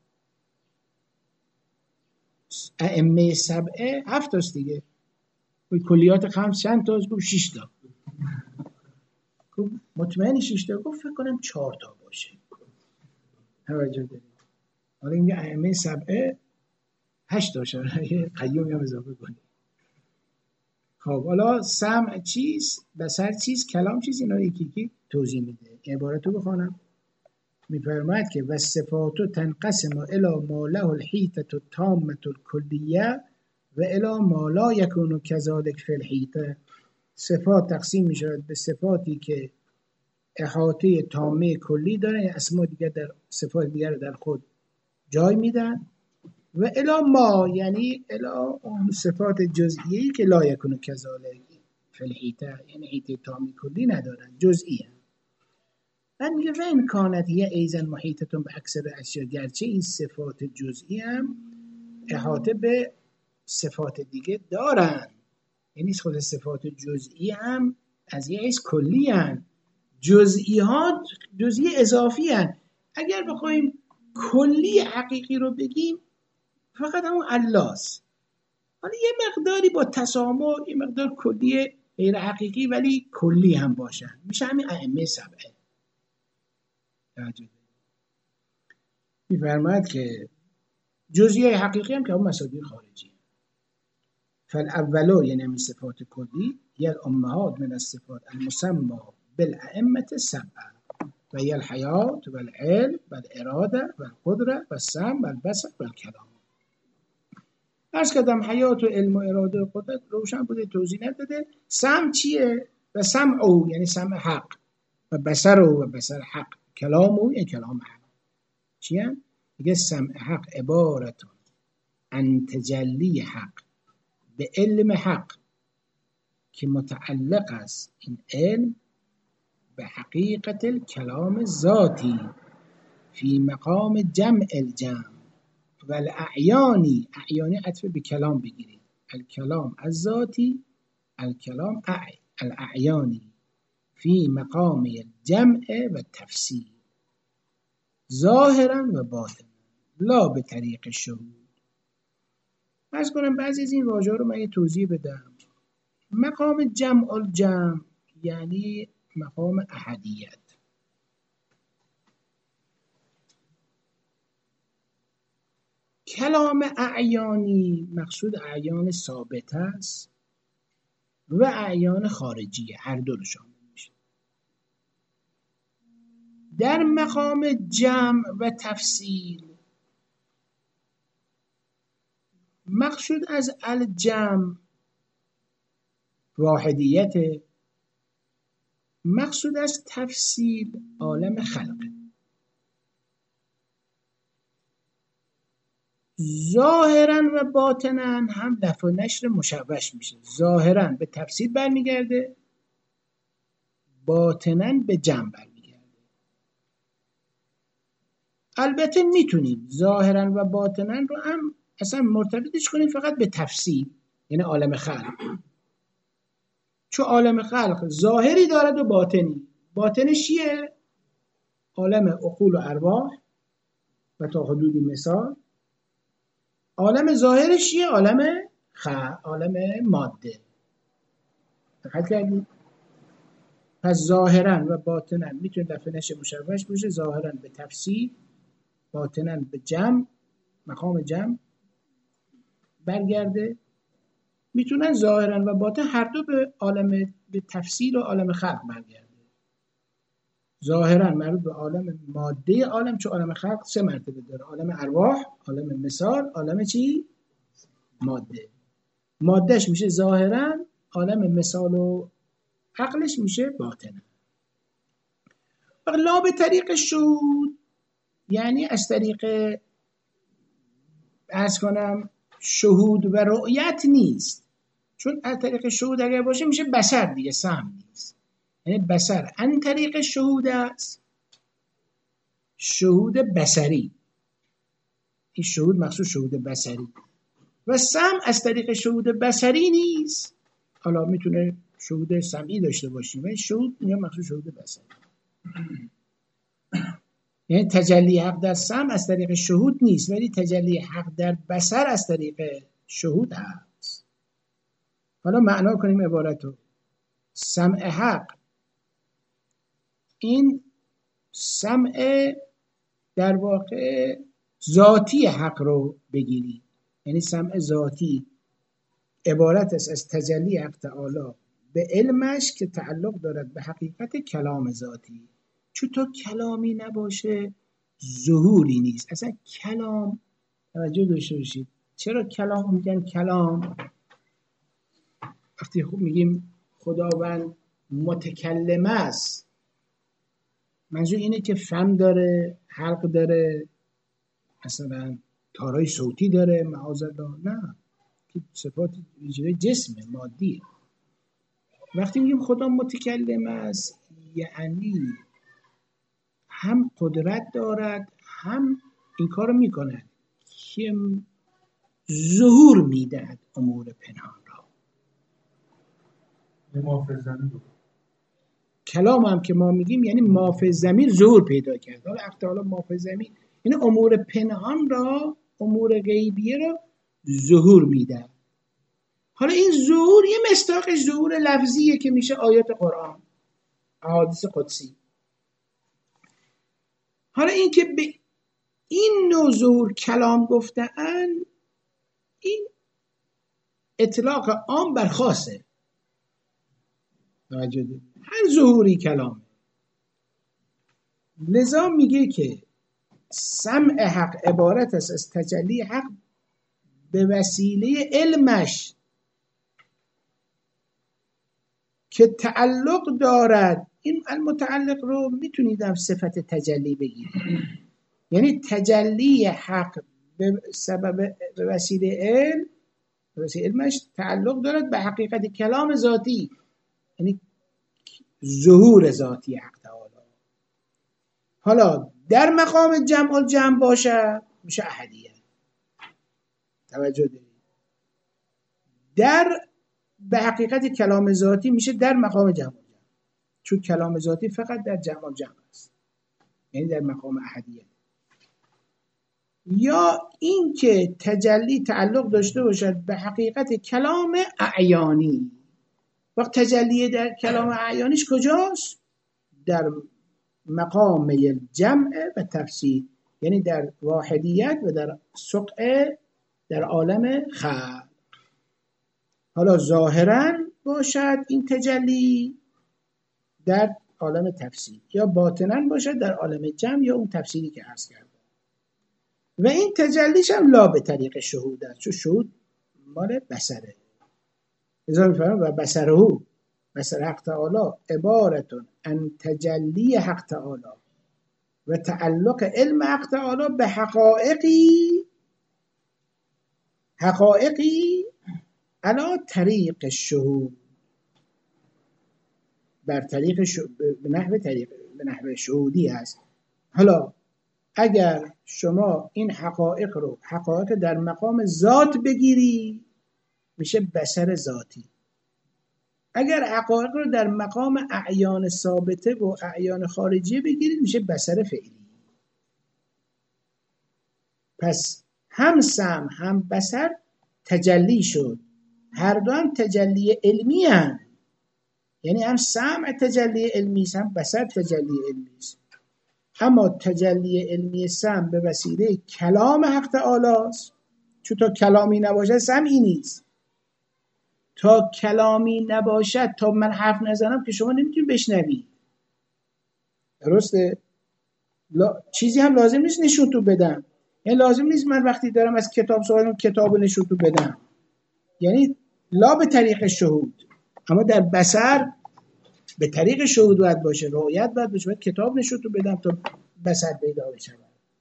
ائمه سبعه هفت تاست دیگه، کلیات خمس چند تاست؟ گفت شش تا. گفت مطمئنی شش تا؟ گفت فکر کنم چهار تا باشه. توجه دارید؟ حالا اینجا ائمه سبعه هشت تا شد، قیوم هم اضافه کنید. خب حالا سمع چیست، بصر چیست، کلام چیست، اینا یکی یکی توضیح میده. عبارتو بخونم. میفرماید که و صفات تنقسم الی ما له الحیطه التامه الکلیه و الی ما لا یکون کذالک فی الحیطه. صفات تقسیم میشود به صفاتی که احاطه تامه کلی دارن، اسما دیگر در صفات دیگر در خود جای میدن، و الی ما یعنی الی اون صفات جزئیه‌ای که لا یکون کذالک فی الحیطه، یعنی حیطه تامه کلی ندارن، جزئی. بعد میگه و این کانت یه ایزن محیطتون به اکثر اشیا، گرچه این صفات جزئی هم احاطه به صفات دیگه دارن، یعنی خود صفات جزئی هم از یه ایز کلی هن، جزئی ها جزئی اضافی هن. اگر بخوایم کلی حقیقی رو بگیم فقط همون الله است. حالا یه مقداری با تسامح یه مقدار کلی غیر حقیقی ولی کلی هم باشن، میشه همین ائمه سبعه. می‌فرماید که جزئی حقیقی هم که اون مصادیق خارجی. فالاولو یعنی همین صفات کلی یه امهات من الصفات المسمى بالائمه السبعه و یه الحیات و العلم و الاراده و القدره و السمع و البصر و الکلام. عرض کردم حیات و علم و اراده و قدرت روشن بوده، توضیح نداده. سمع چیه؟ و سمع او یعنی سمع حق، و بصر او و بصر حق کلام او یعنی کلام حق. چیه؟ میگه سمع حق عبارتون عن تجلی حق به علم حق که متعلق است این علم به حقیقت الکلام ذاتی فی مقام جمع الجمع و الاعیانی، اعیانی عطف به کلام بگیرید، الکلام از ذاتی، الکلام الاعیانی فی مقام الجمع و تفسیر ظاهرا و باطنا لا به طریق شهود. عرض کنم بعضی از این واژه‌ها رو من یه توضیح بدم. مقام جمع الجمع یعنی مقام احدیت. کلام اعیانی مقصود اعیان ثابت است و اعیان خارجی، هر دو رو شامل میشه. در مقام جمع و تفصیل مقصود از الجمع واحدیت، مقصود از تفصیل عالم خلقه. ظاهرا و باطنا هم لفظ و نشر مشوش میشه. ظاهرا به تفصیل برمیگرده، باطنا به جمع برمیگرده. البته میتونیم ظاهرا و باطنا رو هم اصلا مرتبطش کنیم فقط به تفصیل، یعنی عالم خلق. چون عالم خلق ظاهری دارد و باطنی. باطنش چیه؟ عالم عقول و ارواح و تا حدودی مثال. عالم ظاهرش چیه؟ عالم خلق، عالم ماده. دقت کردید؟ پس ظاهرا و باطنا میتونه دفع نشه مشوش باشه. ظاهرا به تفصیل، باطنا به جمع، مقام جمع برگرده. میتونن ظاهرا و باطن هر دو به عالم به تفصیل و عالم خلق برگرده. ظاهرا مربوط به عالم ماده عالم، چون عالم خلق سه مرتبه داره: عالم ارواح، عالم مثال، عالم چی؟ ماده. مادهش میشه ظاهرا، عالم مثال و عقلش میشه باطنا. لا به طریق شهود یعنی از طریق عرض کنم شهود و رؤیت نیست. چون از طریق شهود اگر باشه میشه بصر دیگه، سمع نیست. یعنی بصر ان طریق شهود است، شهود بصری. این شهود مخصوص شهود بصری و سمع از طریق شهود بصری نیست. حالا میتونه شهود سمعی داشته باشیم ولی شهود میگه مخصوص شهود بصری. یعنی تجلی حق در سمع از طریق شهود نیست، ولی تجلی حق در بصر از طریق شهود هست. حالا معنا کنیم عبارتو. سمع حق، این سمع در واقع ذاتی حق رو بگیرید. یعنی سمع ذاتی عبارت است از تجلی حق تعالی به علمش که تعلق دارد به حقیقت کلام ذاتی. چون تا کلامی نباشه ظهوری نیست. اصلا کلام، توجه داشته باشید، چرا کلام میگن کلام؟ وقتی خوب میگیم خداوند متکلم است، منظور اینه که فم داره، حلق داره، مثلا تارای صوتی داره، معاذالله. نه، که صفات ویژه جسم مادیه. وقتی میگیم خدا متکلم است یعنی هم قدرت دارد، هم این کارو میکند که ظهور میدهد امور پنهان را. کلام هم که ما میگیم یعنی ما فی الضمیر ظهور پیدا کرد. حالا افتعال ما فی الضمیر یعنی امور پنهان را، امور غیبیه را ظهور میده. حالا این ظهور یه مصداقش ظهور لفظیه که میشه آیات قرآن، احادیث قدسی. حالا این که به این نوع ظهور کلام گفتن، این اطلاق عام بر خاصه. هر ظهوری کلام. لذا میگه که سمع حق عبارت است از تجلی حق به وسیله علمش که تعلق دارد این المتعلق رو میتونید هم صفت تجلی بگیرید، یعنی تجلی حق به سبب به وسیله علم، به وسیله علمش تعلق دارد به حقیقت کلام ذاتی، یعنی ظهور ذاتی حق تعالی. حالا در مقام جمع الجمع باشه میشه احدیه. توجه دارید؟ در به حقیقت کلام ذاتی میشه در مقام جمع الجمع، چون کلام ذاتی فقط در جمع الجمع است، یعنی در مقام احدیه. یا این که تجلی تعلق داشته باشد به حقیقت کلام اعیانی. وقت تجلی در کلام اعیانیش کجاست؟ در مقام جمع و تفسیر، یعنی در واحدیت و در سقع در عالم خلق. حالا ظاهراً باشد این تجلی در عالم تفسیر، یا باطناً باشد در عالم جمع یا اون تفسیری که عرض کردم. و این تجلیش هم لا به طریق شهود است، چون شهود مال بصره. لذا می‌فرماید و بصره، بصر حق تعالی عبارتون عن تجلی حق تعالی و تعلق علم حق تعالی به حقائقی حقائقی علا طریق شهود، بر طریق شهود، به نحو طریق به نحو شهودی است. حالا اگر شما این حقایق رو حقایق در مقام ذات بگیری میشه بصر ذاتی. اگر حقایق رو در مقام اعیان ثابته و اعیان خارجی بگیرید میشه بصر فعلی. پس هم سمع هم بصر تجلی شد، هر دو هم تجلی علمی هستند، یعنی هم سمع تجلی علمی است هم بصر تجلی علمی است. اما تجلی علمی سمع به وسیله کلام حق تعالی است، چون تا کلامی نباشد سمعی نیست. تا کلامی نباشد، تا من حرف نزنم که شما نمیتونید بشنوید. درسته؟ لا... چیزی هم لازم نیست نشون تو بدم، یعنی لازم نیست من وقتی دارم از کتاب صحبت کنم کتابو نشون تو بدم، یعنی لا به طریق شهود. اما در بصر به طریق شهود باید باشه، رؤیت باید باشه، باید کتاب نشون تو بدم تا بصر پیدا بشه.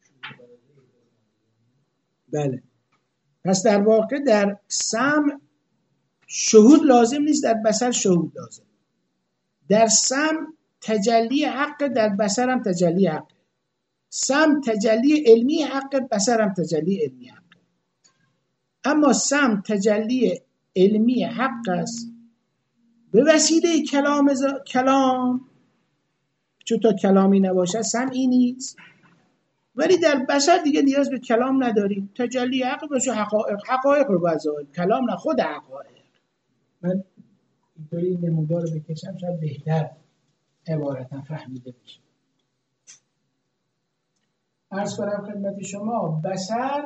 بله. پس در واقع در سمع شهود لازم نیست، در بصر شهود لازم. در سمع تجلی حق، در بصر هم تجلی حق. سمع تجلی علمی حق، بصر هم تجلی علمی حق. اما سمع تجلی علمی حق است به وسیله کلام ز... کلام، چون تا کلامی نباشه سمعی نیست. ولی در بصر دیگه نیاز به کلام نداریم، تجلی حق باشه، حقایق حقایق رو باید ظاهر، کلام نه، خود حقایق. من اینطوری نمودار رو بکشم شاید بهتر عبارتا فهمیده بشه. عرض کنم خدمت شما بصر،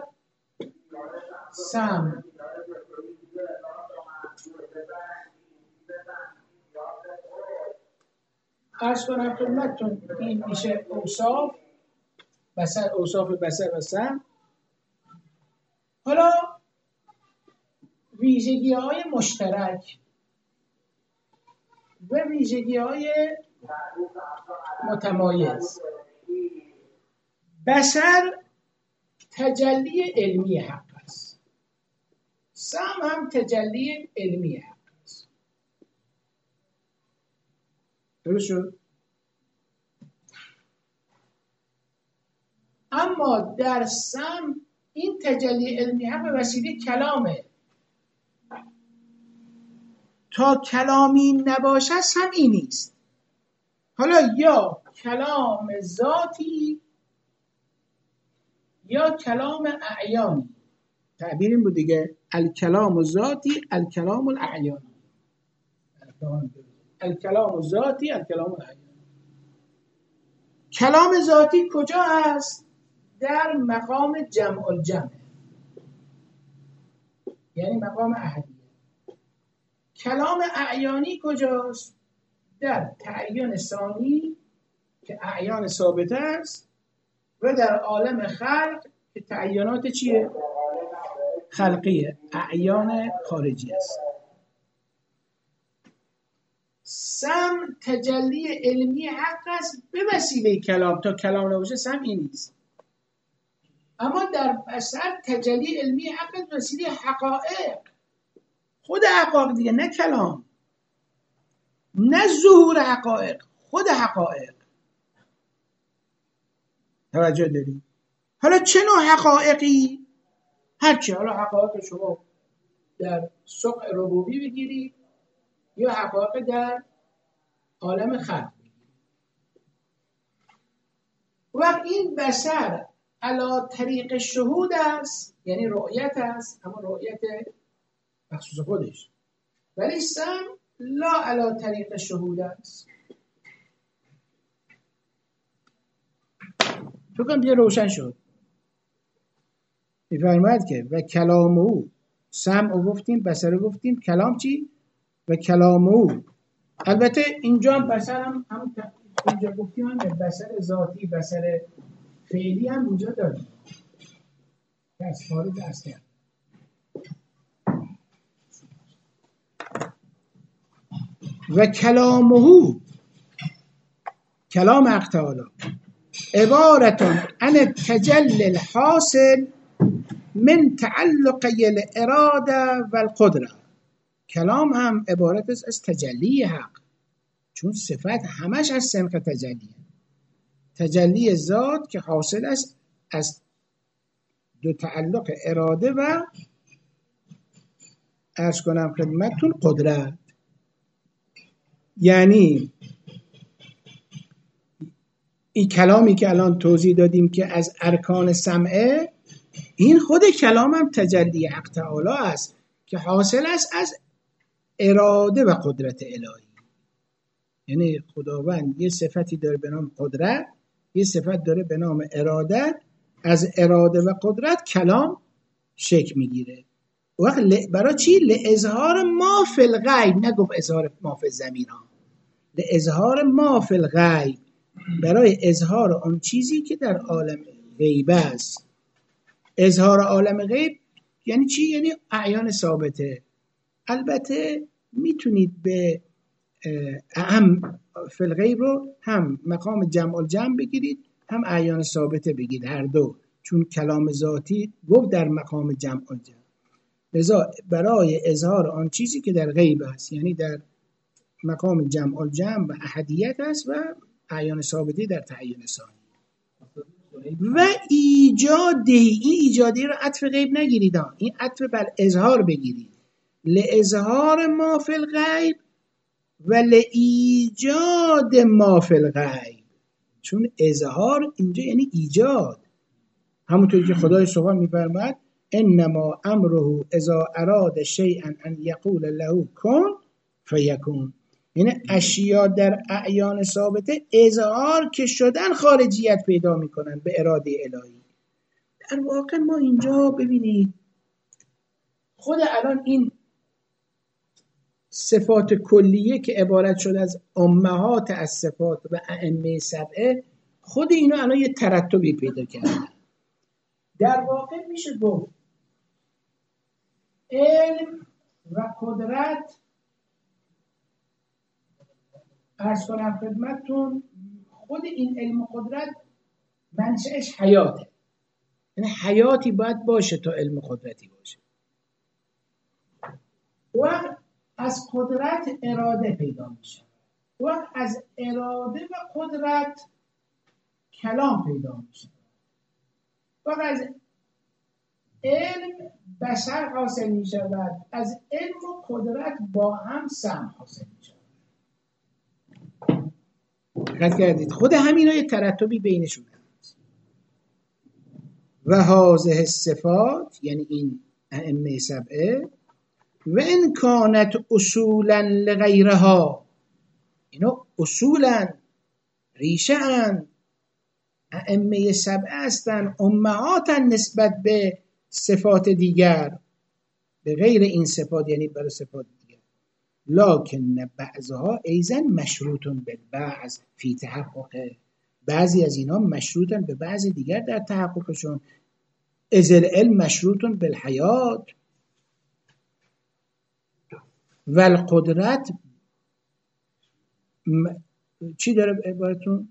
سمع، عرض کنم خدمتتون این میشه اوصاف بصر، اوصاف بصر و سمع. حالا ویژگی های مشترک و ویژگی های متمایز. بصر تجلی علمی حق است، سمع هم تجلی علمی حق است. درست شد؟ اما در سمع این تجلی علمی حق به وسیله کلامه، تا کلامی نباشه سمعی نیست. حالا یا کلام ذاتی یا کلام اعیانی. تعبیر این بود دیگه، الکلام ذاتی الکلام الاعیانی. الکلام ذاتی الکلام الاعیانی. کلام ذاتی کجا هست؟ در مقام جمع الجمع، یعنی مقام احدیه. کلام اعیانی کجاست؟ در تعیین ثانی که اعیان ثابته است و در عالم خلق که تعیینات چیه؟ خلقیه، اعیان خارجی است. سمع تجلی علمی حق است به وسیله کلام. تا کلام نباشه سمع این نیست. اما در بصر تجلی علمی حق است به وسیله حقایق، خود حقایق دیگه، نه کلام، نه ظهور حقایق، خود حقایق. توجه دارید؟ حالا چه نوع حقایقی؟ هرچی. حالا حقایق شما در سقع ربوبی بگیرید یا حقایق در عالم خلق بگیرید. و این بصر علا طریق شهود است، یعنی رؤیت است، اما رؤیت مخصوص خودش. ولی سمع لا علا طریق شهود است. تو کم دیگه روشن شد. میفرماید که و کلام او، سمع رو گفتیم، بصر رو گفتیم، کلام چی؟ و کلام او. البته اینجا هم بصر هم هم اینجا گفتیم هم بصر ذاتی، بصر فعلی هم اونجا داریم که از خارج اصلی هم. و کلام او، کلام حق تعالی، عبارتون عن تجلی الحاصل من تعلق الاراده و القدره. کلام هم عبارت است از تجلی حق، چون صفت همش از سنق تجلیه. تجلی ذات که حاصل است از دو تعلق اراده و عرض کنم خدمتتون قدرت. یعنی این کلامی که الان توضیح دادیم که از ارکان سمعه، این خود کلام هم تجلی حق تعالی است که حاصل است از اراده و قدرت الهی. یعنی خداوند یه صفتی داره به نام قدرت، یه صفت داره به نام اراده. از اراده و قدرت کلام شکل میگیره. وقت برای چی؟ لاظهار ما فی الغیب، نگفت اظهار ما فی الزمین ها، لاظهار ما فی الغیب، برای اظهار آن چیزی که در عالم غیب است. اظهار عالم غیب یعنی چی؟ یعنی اعیان ثابته. البته میتونید به هم فی الغیب رو هم مقام جمع الجمع بگیرید، هم اعیان ثابته بگیرید، هر دو، چون کلام ذاتی گفت در مقام جمع الجمع. لذا برای اظهار آن چیزی که در غیب است، یعنی در مقام جمع الجمع و احدیت است و اعیان ثابته در تعیین ثانی. و ایجاده، این ایجاده رو عطف غیب نگیرید، این عطف بر اظهار بگیرید. لاظهار ما فی الغیب و لایجاد ما فی الغیب، چون اظهار اینجا یعنی ایجاد. همونطور که خدای سبحان میفرماید انما امره اذا اراد شیئا ان یقول له کن فیکون. یعنی اشیا در اعیان ثابته اظهار که شدن خارجیت پیدا میکنن به اراده الهی. در واقع ما اینجا ببینید خود الان این صفات کلیه که عبارت شده از امهات از صفات و ائمه سبعه، خود اینا الان یه ترتبی پیدا کردن. در واقع میشه گفت علم و قدرت، عرض کنم خدمتتون، خود این علم و قدرت منشأش حیاته. یعنی حیاتی باید باشه تا علم و قدرتی باشه. و از قدرت اراده پیدا میشه و از اراده و قدرت کلام پیدا میشه و از علم بشر حاصل میشود، از علم و قدرت با هم سمع حاصل میشود. دقت کردید؟ خود همینا یه ترتبی بینشون هست. و هذه الصفات یعنی این ائمه سبعه و ان کانت اصولا لغیرها، اینا اصولا ریشه ان ائمه سبعه هستن، امهاتن نسبت به صفات دیگر، به غیر این صفات یعنی برای صفات دیگر. لکن بعضها ایضا مشروطن بالبعض فی تحقق، بعضی از اینا مشروطن به بعضی دیگر در تحققشون. اذ العلم مشروطن بالحیات و القدرت م... چی داره عبارتون؟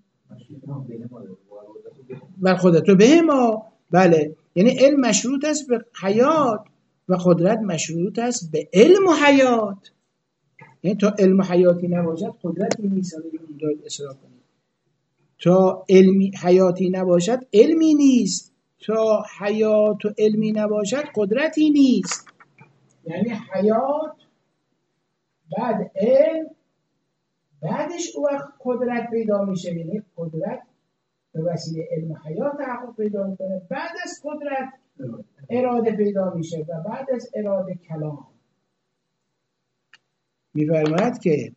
و خودتو به ما. بله، یعنی علم مشروط است به حیات و قدرت مشروط است به علم و حیات. یعنی تا علم و حیاتی نباشد قدرتی نیست. اون دارد اصلاح کنید. تا علمی حیاتی نباشد علمی نیست، تا حیات و علمی نباشد قدرتی نیست. یعنی حیات بعد علم، بعدش او وقت قدرت پیدا میشه. یعنی قدرت به وسیله علم و حیات تحقق پیدا میکنه، بعد از قدرت اراده پیدا میشه و بعد از اراده کلام. میفرماید که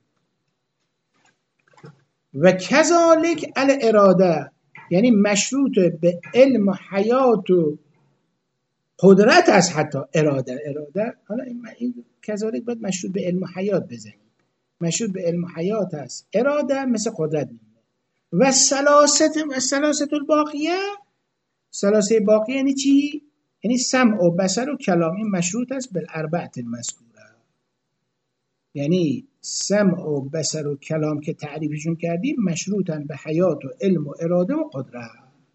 و کذالک الاراده، یعنی مشروط به علم و حیات و قدرت از حتی اراده. اراده حالا این, این کذالک باید مشروط به علم و حیات بزنید. مشروط به علم و حیات است. اراده مثل قدرت میمونه. و سلاست و سلاست الباقیه، سلاسه باقیه یعنی چی؟ یعنی سمع و بصر و کلام. این مشروط است بالاربعه المذکوره. یعنی سمع و بصر و کلام که تعریفشون کردیم مشروطن به حیات و علم و اراده و قدرت.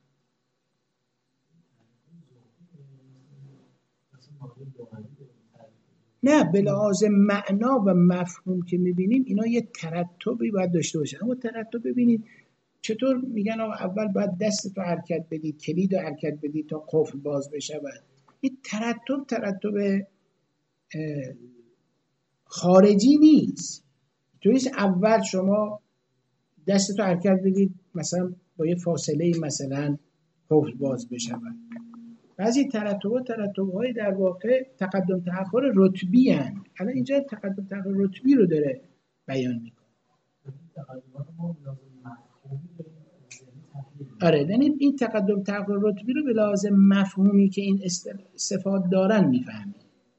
نه، به لحاظ معنا و مفهوم که میبینیم اینا یه ترتبی باید داشته باشه. اما ترتب ببینید چطور میگن اول باید دستتو حرکت بدید، کلید رو حرکت بدید تا قفل باز بشه. این ترتب ترتب خارجی نیست. تویست اول شما دستتو حرکت بدید مثلا با یه فاصله مثلا قفل باز بشه. بعضی ترتبات ترتب‌های در واقع تقدم تأخر رتبی هستند. الان اینجا تقدم تأخر رتبی رو داره بیان میکنه. آره، یعنی این تقدم تأخر رتبی رو به لحاظ مفهومی که این صفات دارن میفهمیم.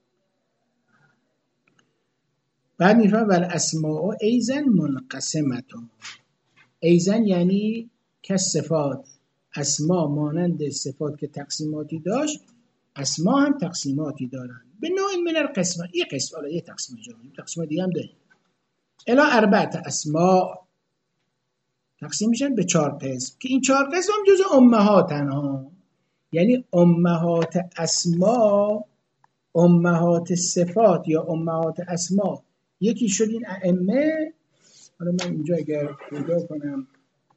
بعد میفهم ول اسماء ایزن منقسمتون. ایزن یعنی که صفات، اسما مانند صفات که تقسیماتی داشت، اسما هم تقسیماتی دارن. به نوع من القسمه، یه قسم، حالا یه تقسیم جامعی، تقسیم دیگه هم داریم. الا اربعه اسماء، تقسیم میشن به چهار قسم که این چهار قسم هم جز امهاتن ها. یعنی امهات اسما، امهات صفات یا امهات اسما یکی شد این ائمه. حالا من اینجا اگر پیدا کنم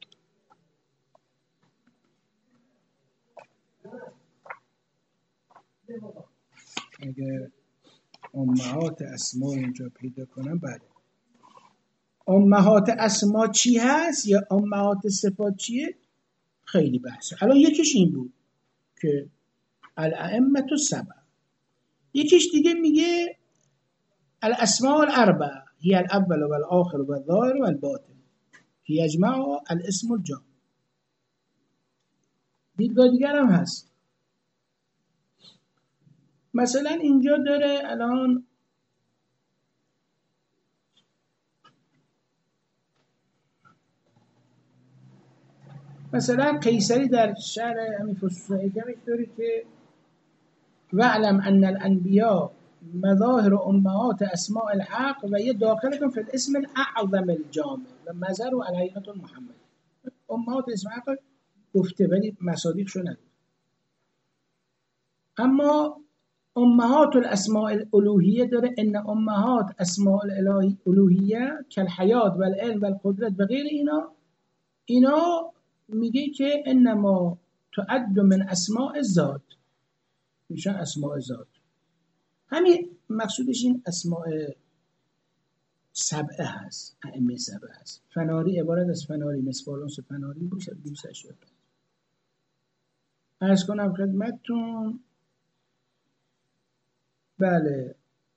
اگر امهات اسما اینجا پیدا کنم، بعد امهات اسما چی هست یا امهات صفات چیه خیلی بحثه. الان یکیش این بود که الائمه السبع، یکیش دیگه میگه الاسماء الاربعه هی الاول و الاخر و الظاهر و الباطن که یجمع الاسم الجامع. دیدگاه دیگر هم هست. مثلا اینجا داره الان مثلا قیصری در شعر همین فصوص حکمش داره که وعلم ان الانبیاء مظاهر امهات اسماء الحق و یه داخلكم فی الاسم الاعظم الجامع و مظهر و الحقیقت محمد. امهات اسم حق گفته ولی مصادیق شو نداره. اما امهات الاسماء الالوهیه داره ان امهات اسماء الالوهیه کالحیات و العلم و القدرت و غیر اینا، اینا میگه که انما تعد من اسماء الذات، میشن اسماء ذات. همین مقصودش این اسماء سبعه هست، ائمه سبعه هست. فناری عبارت از فناری، مصباح فناری باشه دوست شد. عرض کنم خدمتتون بله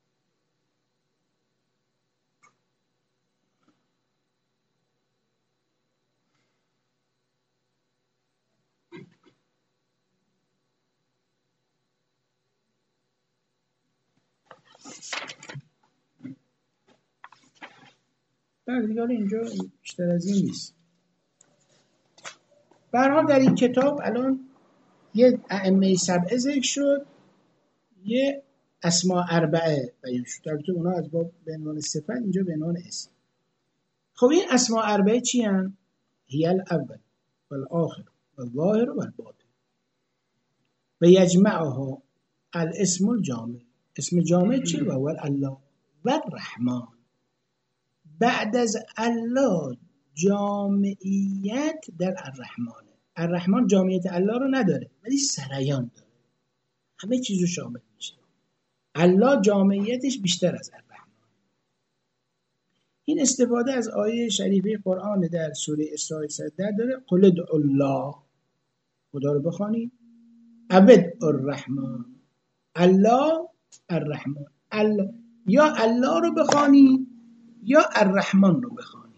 بله دیگه اینجا بیشتر از این نیست. به هر حال در این کتاب الان یه ائمه سبعه ذکر شد، یه اسماء اربعه بیان شد. البته اونا از باب به عنوان صفت، اینجا به عنوان اسم. خب این اسماء اربعه چی هن؟ هی الاول والآخر والظاهر والباطن و یجمعها الاسم الجامع. اسم جامع چی؟ و هو الله و الرحمن. بعد از الله جامعیت در الرحمن. الرحمن جامعیت الله رو نداره ولی سریان داره، همه چیزو شامل میشه. الله جامعیتش بیشتر از الرحمن. این استفاده از آیه شریفه قرآن در سوره اسراء صدر داره. قل ادعوا الله، خدا رو بخوانید. عبد الرحمن، الله الرحمن. ال... یا الله رو بخوانید یا الرحمن رو بخوانید.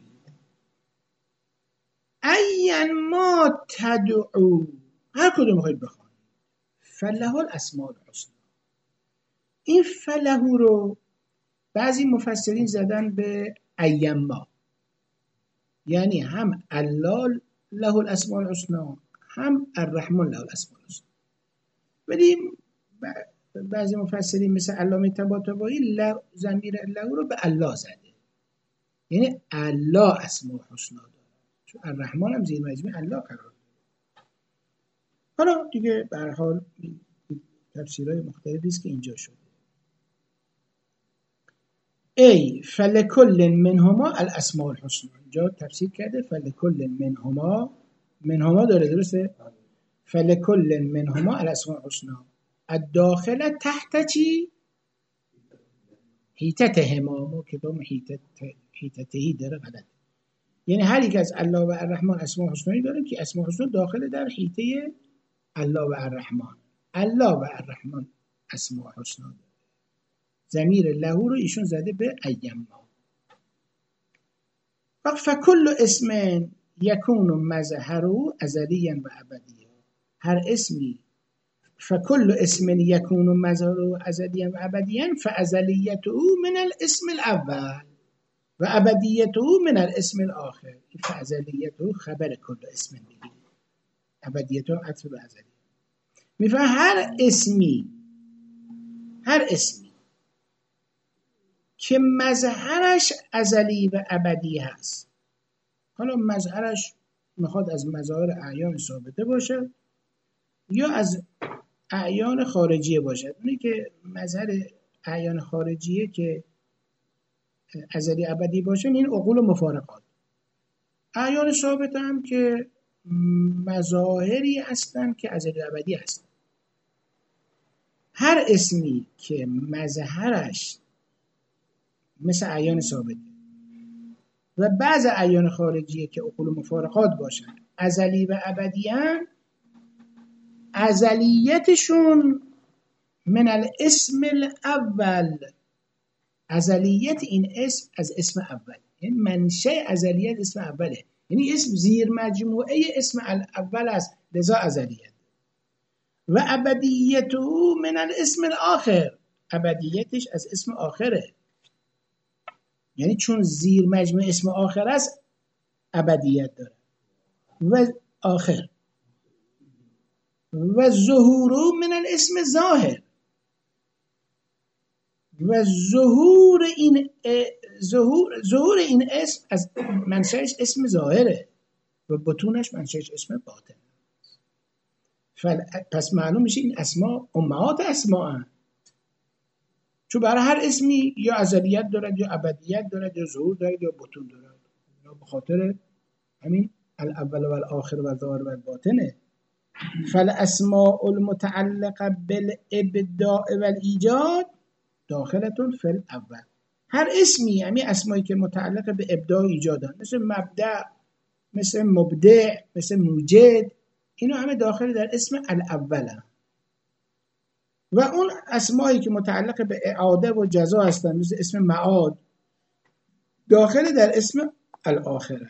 این ما تدعو، هر کدوم میخواید بخوانید. فله الاسماء الحسنی. این فله رو بعضی مفسرین زدن به ایما، یعنی هم الله له الاسماء الحسنی هم الرحمن له الاسماء الحسنی. ولی بعضی مفسرین مثل علامه طباطبایی ضمیر له رو به الله زده، یعنی الله اسماء الحسنی داره، چون الرحمن هم زیر مجموعه الله قرار داره. حالا دیگه به هر حال تفسیرهای مختلفی است که اینجا شده. ای فلکل منهما الاسماء الحسنی، اینجا تفسیر کرده فلکل منهما، منهما داره درسته؟ فلکل منهما الاسماء الحسنی الداخل تحت چی؟ حیطتهما. ما کتاب حیطت حیطتهی داره غلط، یعنی هر یک از الله و الرحمن اسماء حسنی داره که اسماء حسنی داخل در حیطه الله و الرحمن. الله و الرحمن اسماء حسنی داره. ضمیر له رو ایشون زده به ایما. فکل اسم یکون مظهره ازلیا و ابدیا. هر اسمی فکل اسم یکون مظهره ازلیا و ابدیا فازلیته من الاسم الاول و ابدیته من الاسم الاخر. فازلیته خبر کل اسم دیگه، ابدیته عطف به ازلی. میفهم هر اسمی، هر اسمی که مظهرش ازلی و ابدی هست، حالا مظهرش میخواد از مظاهر اعیان ثابته باشه یا از اعیان خارجیه باشه. اونی که مظهر اعیان خارجیه که ازلی ابدی باشه این عقول و مفارقات. اعیان ثابته هم که مظاهری هستن که ازلی ابدی هستن. هر اسمی که مظهرش مثل اعیان ثابته و بعض اعیان خارجیه که عقول و مفارقات باشن ازلی و ابدیان، ازلیتشون من الاسم الاول. ازلیت این اسم از اسم اول، یعنی منشأ ازلیت اسم اوله، یعنی اسم زیر مجموعه اسم الاول است، لذا ازلیت. و ابدیته من الاسم الاخر، ابدیتش از اسم آخره، یعنی چون زیر مجموعه اسم آخر است ابدیت داره. و آخر و ظهور من الاسم ظاهر، و ظهور این ظهور ظهور این اسم از منشأش اسم ظاهره و بطونش منشأش اسم باطن. پس معلوم میشه این اسما امهات اسما هست، چون برای هر اسمی یا ازلیت دارد یا ابدیت دارد یا ظهور دارد یا بطون دارد. به خاطر همین الاول و الاخر و الظاهر و الباطنه. فالاسماء المتعلقه بالابداع والایجاد داخلتون فی الاول. هر اسمی، همین اسمایی که متعلق به ابداع و ایجادن، مثل مبدع، مثل مبدع، مثل موجد، اینا همه داخل در اسم الاوله. و اون اسمایی که متعلق به اعاده و جزا هستن مثل اسم معاد داخل در اسم الاخره.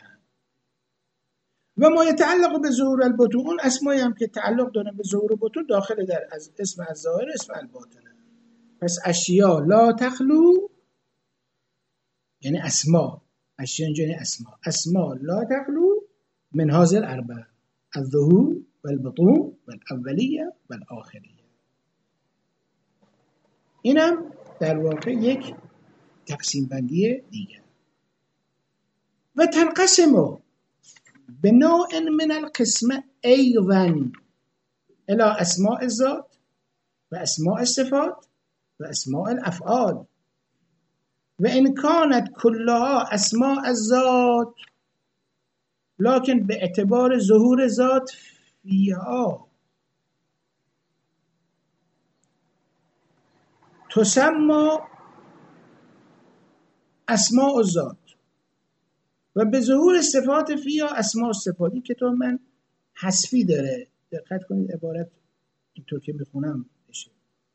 و ما یتعلق به ظهور البطون، اون اسمایی هم که تعلق دارن به ظهور البطون داخل در از اسم الظاهر اسم الباطنه. پس اشیا لا تخلو، یعنی اسما، اشیا اینجا یعنی اسما، اسما لا تخلو من هذه الاربعه الظهور والبطون والاولیه والاخریه. اینم در واقع یک تقسیم بندی دیگر. و تنقسم به نوع من القسم ایضا الى اسماء الذات و اسماء الصفات و اسماء الافعال و ان كانت كلها اسماء الذات لكن به اعتبار ظهور ذات فيها تسمى اسماء الذات و به ظهور صفات فیها اسماء الصفات. این کتاب من حذفی داره، دقت کنید عبارت اینطور که میخونم بشه.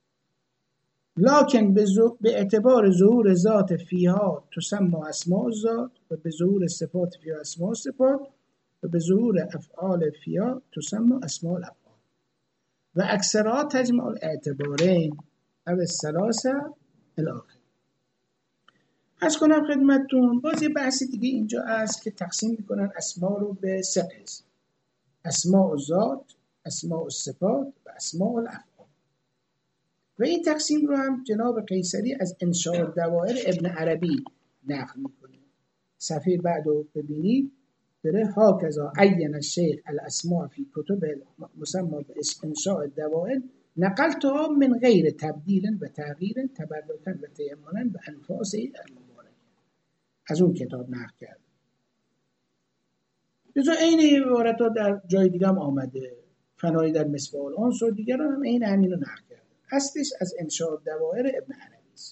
لکن به, زو... به اعتبار ظهور ذات فیها تسمى اسماء الذات و به ظهور صفات فیها اسماء الصفات و به ظهور افعال فیها تسمى اسماء الافعال و اکثرها تجمع الاعتبارین او الثلاثه الاخر. از کنم خدمتتون باز یه بحث دیگه اینجا هست که تقسیم میکنن اسما رو به سه قسم: اسماء الذات، اسماء الصفات و اسماء الافعال. و این تقسیم رو هم جناب قیصری از انشاء الدوائر ابن عربی نقل میکنه. صفحه بعد رو ببینید داره هاکذا عین الشیخ الاسماء فی کتب مسمى به انشاء الدوائر نقلتها من غیر تبدیل و تغییر تبرکا و تیمنا به انفاس المبارک. از اون کتاب نقل کرد. بزا این عبارت ها در جای دیگه هم آمده، فنایی در مصباح الانس و دیگر هم این همین رو نقل کرد. اصلش از انشاء الدوائر ابن عربی است.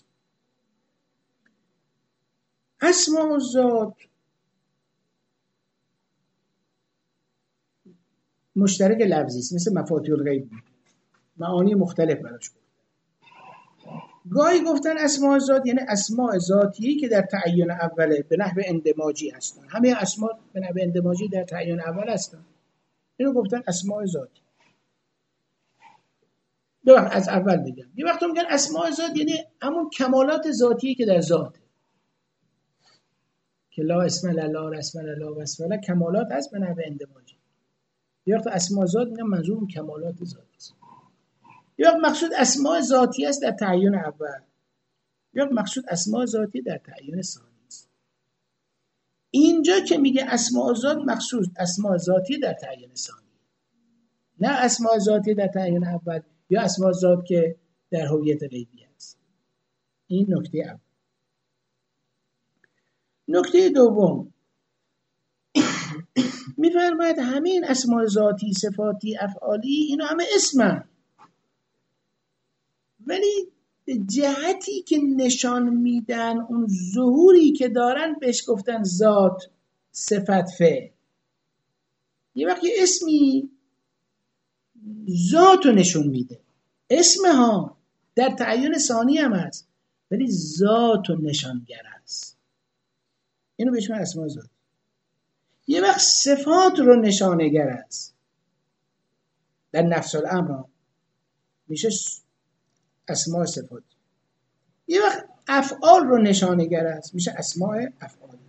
اسماء الذات مشترک لفظی است، مثل مفاتیح الغیب، معانی مختلف براش گفتن. گاهی گفتن اسماء ذات یعنی اسماء ذاتی که در تعین اوله به نحو اندماجی هستن. همه اسماء به نحو اندماجی در تعین اول هستن. اینو گفتن اسماء ذاتی. دو وقت از اول بگم. یه وقت میگن اسماء ذات یعنی همون کمالات ذاتی که در ذاته. که لا اسم لا رسم لا وصف لا کمالات هست به نحو اندماجی. یه وقت اسماء ذات میگن منظور کمالات ذاتی است. یا مقصود اسماء ذاتی است در تعین اول، یا مقصود اسماء ذاتی در تعین ثانی است. اینجا که میگه اسماء ذات مقصود اسماء ذاتی در تعین ثانی، نه اسماء ذاتی در تعین اول یا اسماء ذات که در هویت غیبی است. این نکته اول. نکته دوم میفرماید همین اسماء ذاتی، صفاتی، افعالی اینا همه اسمن، ولی به جهتی که نشان میدن اون ظهوری که دارن بهش گفتن ذات، صفت، فعل. یه وقتی اسمی ذات رو نشون میده، اسم ها در تعین ثانی هم هست ولی ذات و نشانگر هست، اینو بهش من اسماء ذات. یه وقت صفات رو نشانگر هست، در نفس الامر میشه اسماء صفات. یه وقت افعال رو نشانگر است، میشه اسماء افعال.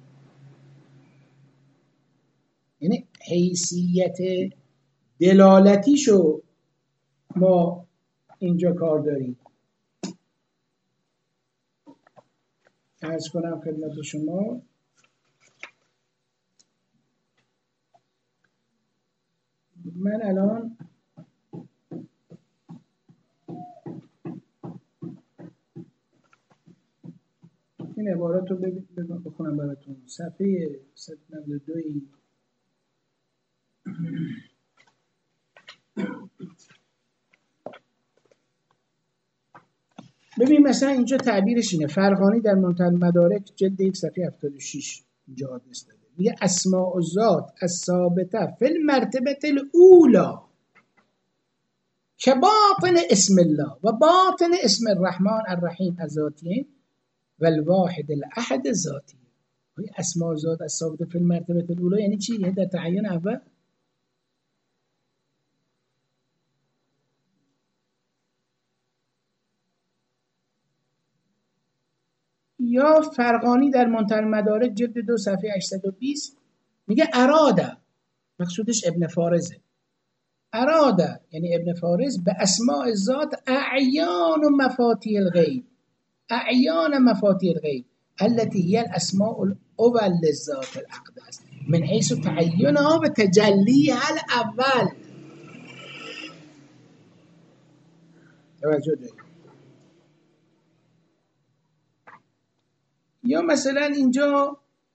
یعنی حیثیت دلالتیشو ما اینجا کار داریم. عرض کنم خدمت شما من الان این عبارت رو بخونم براتون. صفحه صد و نود و دو. ببین مثلا اینجا تعبیرش اینه، فرغانی در منتهی المدارک جلد یک صفحه هفتاد و شش اینجا آدرس داده، میگه اسماء الذات الثابته فی المرتبه الاولی که باطن اسم الله و باطن اسم الرحمن الرحیم الذاتیین و الواحد الاحد الذاتی. اسماء ذات الثابته فی المرتبه الاولی یعنی چی؟ یعنی در تعین اول. یا فرغانی در منتهی المدارک جلد دو صفحه هشتصد و بیست میگه اراده، مقصودش ابن فارزه، اراده یعنی ابن فارز به اسماء ذات اعیان و مفاتیح الغیب، اعیان مفاتیح الغیب التي هي الاسماء اول ذات الاقدس من حیث تعینها و تجلیها الاول. توجه دارید؟ یا مثلا اینجا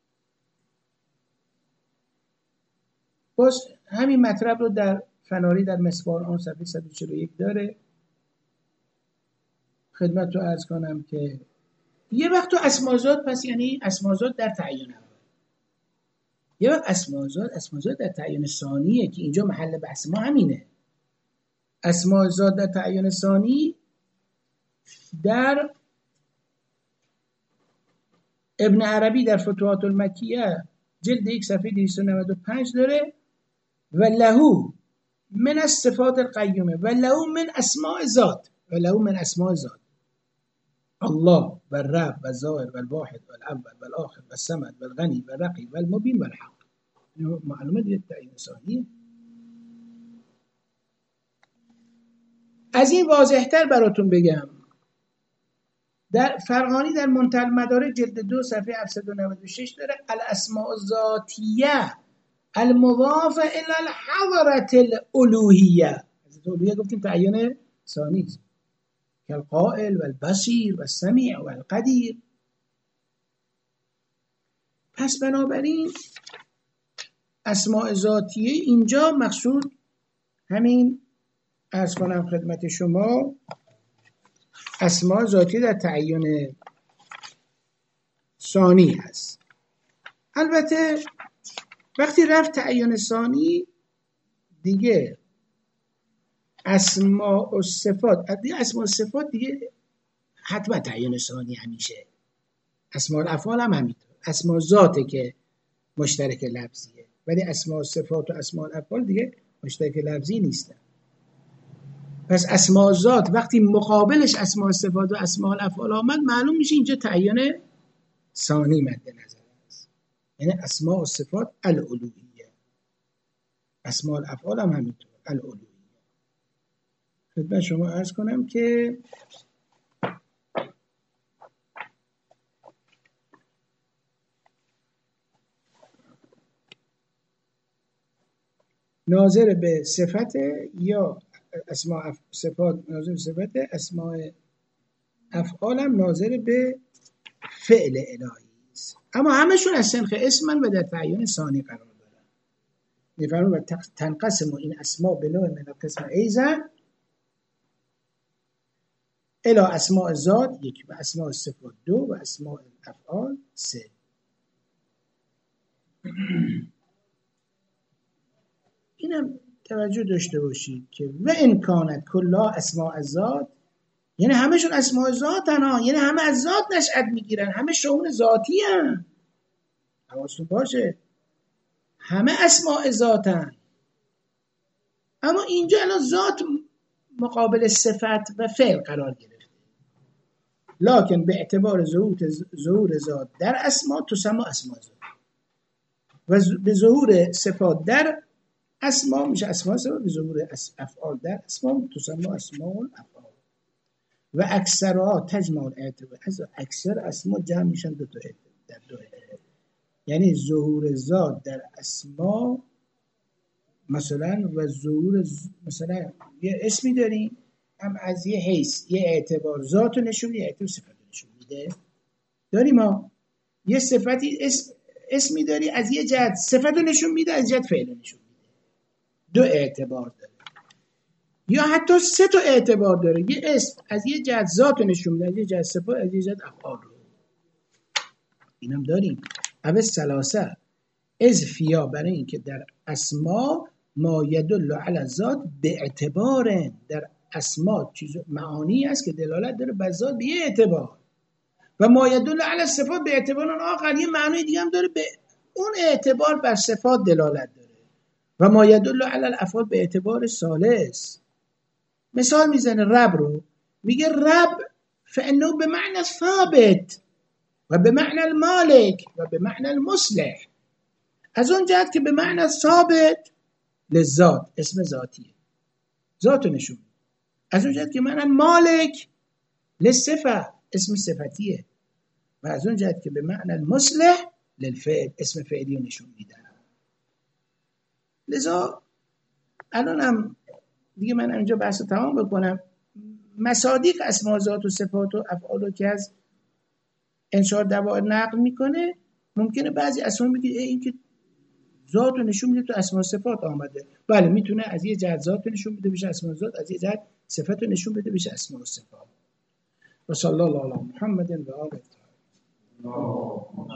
باز همین مطلب رو در فناری در مسوار آن صفحه صد و چهل و یک داره. خدمت رو عرض کنم که یه وقت تو اسمازات پس یعنی اسمازات در تعیین اول، یه وقت اسمازات اسمازات در تعیین ثانیه که اینجا محل بحث ما همینه. اسمازات در تعیین ثانی در ابن عربی در فتوحات المکیه جلد یک صفحه دویست و نود و پنج داره و لهو من الصفات القیومه و لهو من اسماء ذات و لهو من اسماء ذات الله و الرب و الظاهر و الواحد و الاول و الاخر و الصمد و الغنی و الرقی و المبین و الحق. معلومه دیگه تعیین ثانیه. از این واضح‌تر براتون بگم در فرغانی در منتهی المدارک جلد دو صفحه هفتصد و نود و شش داره الاسماء الذاتیه المضافه الی الحضره الالوهیه. از الالوهیه گفتیم تعیین ثانی است که القائل و البصیر و السمیع و القدیر. پس بنابراین اسماء ذاتیه اینجا مقصود همین عرض کنم خدمت شما اسماء ذاتی در تعیین ثانی هست. البته وقتی رفت تعیین ثانی دیگه اسماء و صفات دیگه اسماء و صفات دیگه حتما تعیین ثانی همیشه. اسماء الافعال هم همینطور. اسماء ذاته که مشترک لفظیه ولی اسماء و صفات و اسماء الافعال دیگه مشترک لفظی نیستن. پس اسماء ذات وقتی مقابلش اسماء صفات و اسماء الافعال آمد معلوم میشه اینجا تعیین ثانی مد نظر است. یعنی اسماء و صفات الالوهیه، اسماء الافعال هم همینطور الالوهیه. خدمت شما عرض کنم که ناظر به صفت یا اسماء اف... صفات ناظر به صفت، اسماء افعال هم ناظر به فعل الهی است. اما همشون از سنخ اسمن و در تعیین ثانی قرار دارن. میفرمون و تنقسم این اسماء به نوع من القسم ایزا الی اسماء ذات یک و اسماء صفات دو و اسماء افعال سه. اینم توجه داشته باشید که و امکانت کلا اسماء ذات یعنی همشون اسماء ذاتن ها، یعنی همه از ذات نشأت میگیرن، همه شؤون ذاتی هن. حواستون باشه همه اسماء ذاتن. اما اینجا الان ذات مقابل صفت و فعل قرار گرفته، لکن به اعتبار ظهور ذات در اسماء تسمى اسماء ذات و به ظهور صفات در اسماء میشه اسماء صفات، به ظهور افعال در اسماء تسمى اسماء الافعال و اکثرها تجمع الاعتبار. از اکثر اسماء جمع میشن دو تا در دو اعتبار. یعنی ظهور ذات در اسماء مثلا و ظهور مثلا یه اسمی داریم هم از یه حیث یه اعتبار ذات رو نشون میده، اعتبار صفت رو نشون میده. داریم ها یه صفتی اسم اسمی داری از یه جهت صفت رو نشون میده، از جهت فعل رو نشون میده. دو اعتبار داره. یا حتی سه تا اعتبار داره. یه اسم از یه جهت ذات رو نشون میده، از یه جهت صفت، از یه جهت افعال رو. اینم داریم. او ثلاثه از فیا برای اینکه در اسما ما یدل علی الذات به اعتبار، در اسما چیز معانی است که دلالت داره بر ذات به یه اعتبار و ما یدل علی الصفات به اعتبار آخر یه معنی دیگه هم داره به اون اعتبار بر صفات دلالت داره و ما یدل علی الافعال به اعتبار ثالث. مثال میزنه رب رو، میگه رب فانه به معنی ثابت و به معنی المالک و به معنی المصلح. از اون جهت که به معنی ثابت لذات اسم ذاتیه، ذاتو نشون. از اون جهت که معنی مالک لصفه اسم صفتیه و از اون جهت که به معنی المصلح للفعل اسم فعلی رو نشون میدن. لذا الان هم دیگه من اینجا بحث تمام بکنم. مصادیق اسماء ذات و صفات و افعال که از انشاء دوایر نقل میکنه، ممکنه بعضی اسما بگید این که ذات رو نشون میده تو اسماء و صفات آمده. بله میتونه از یه جهت ذات نشون بده بشه اسماء و ذات، از یه جهت صفات نشون بده بشه اسماء و صفات. و صلی الله علی محمد و آله.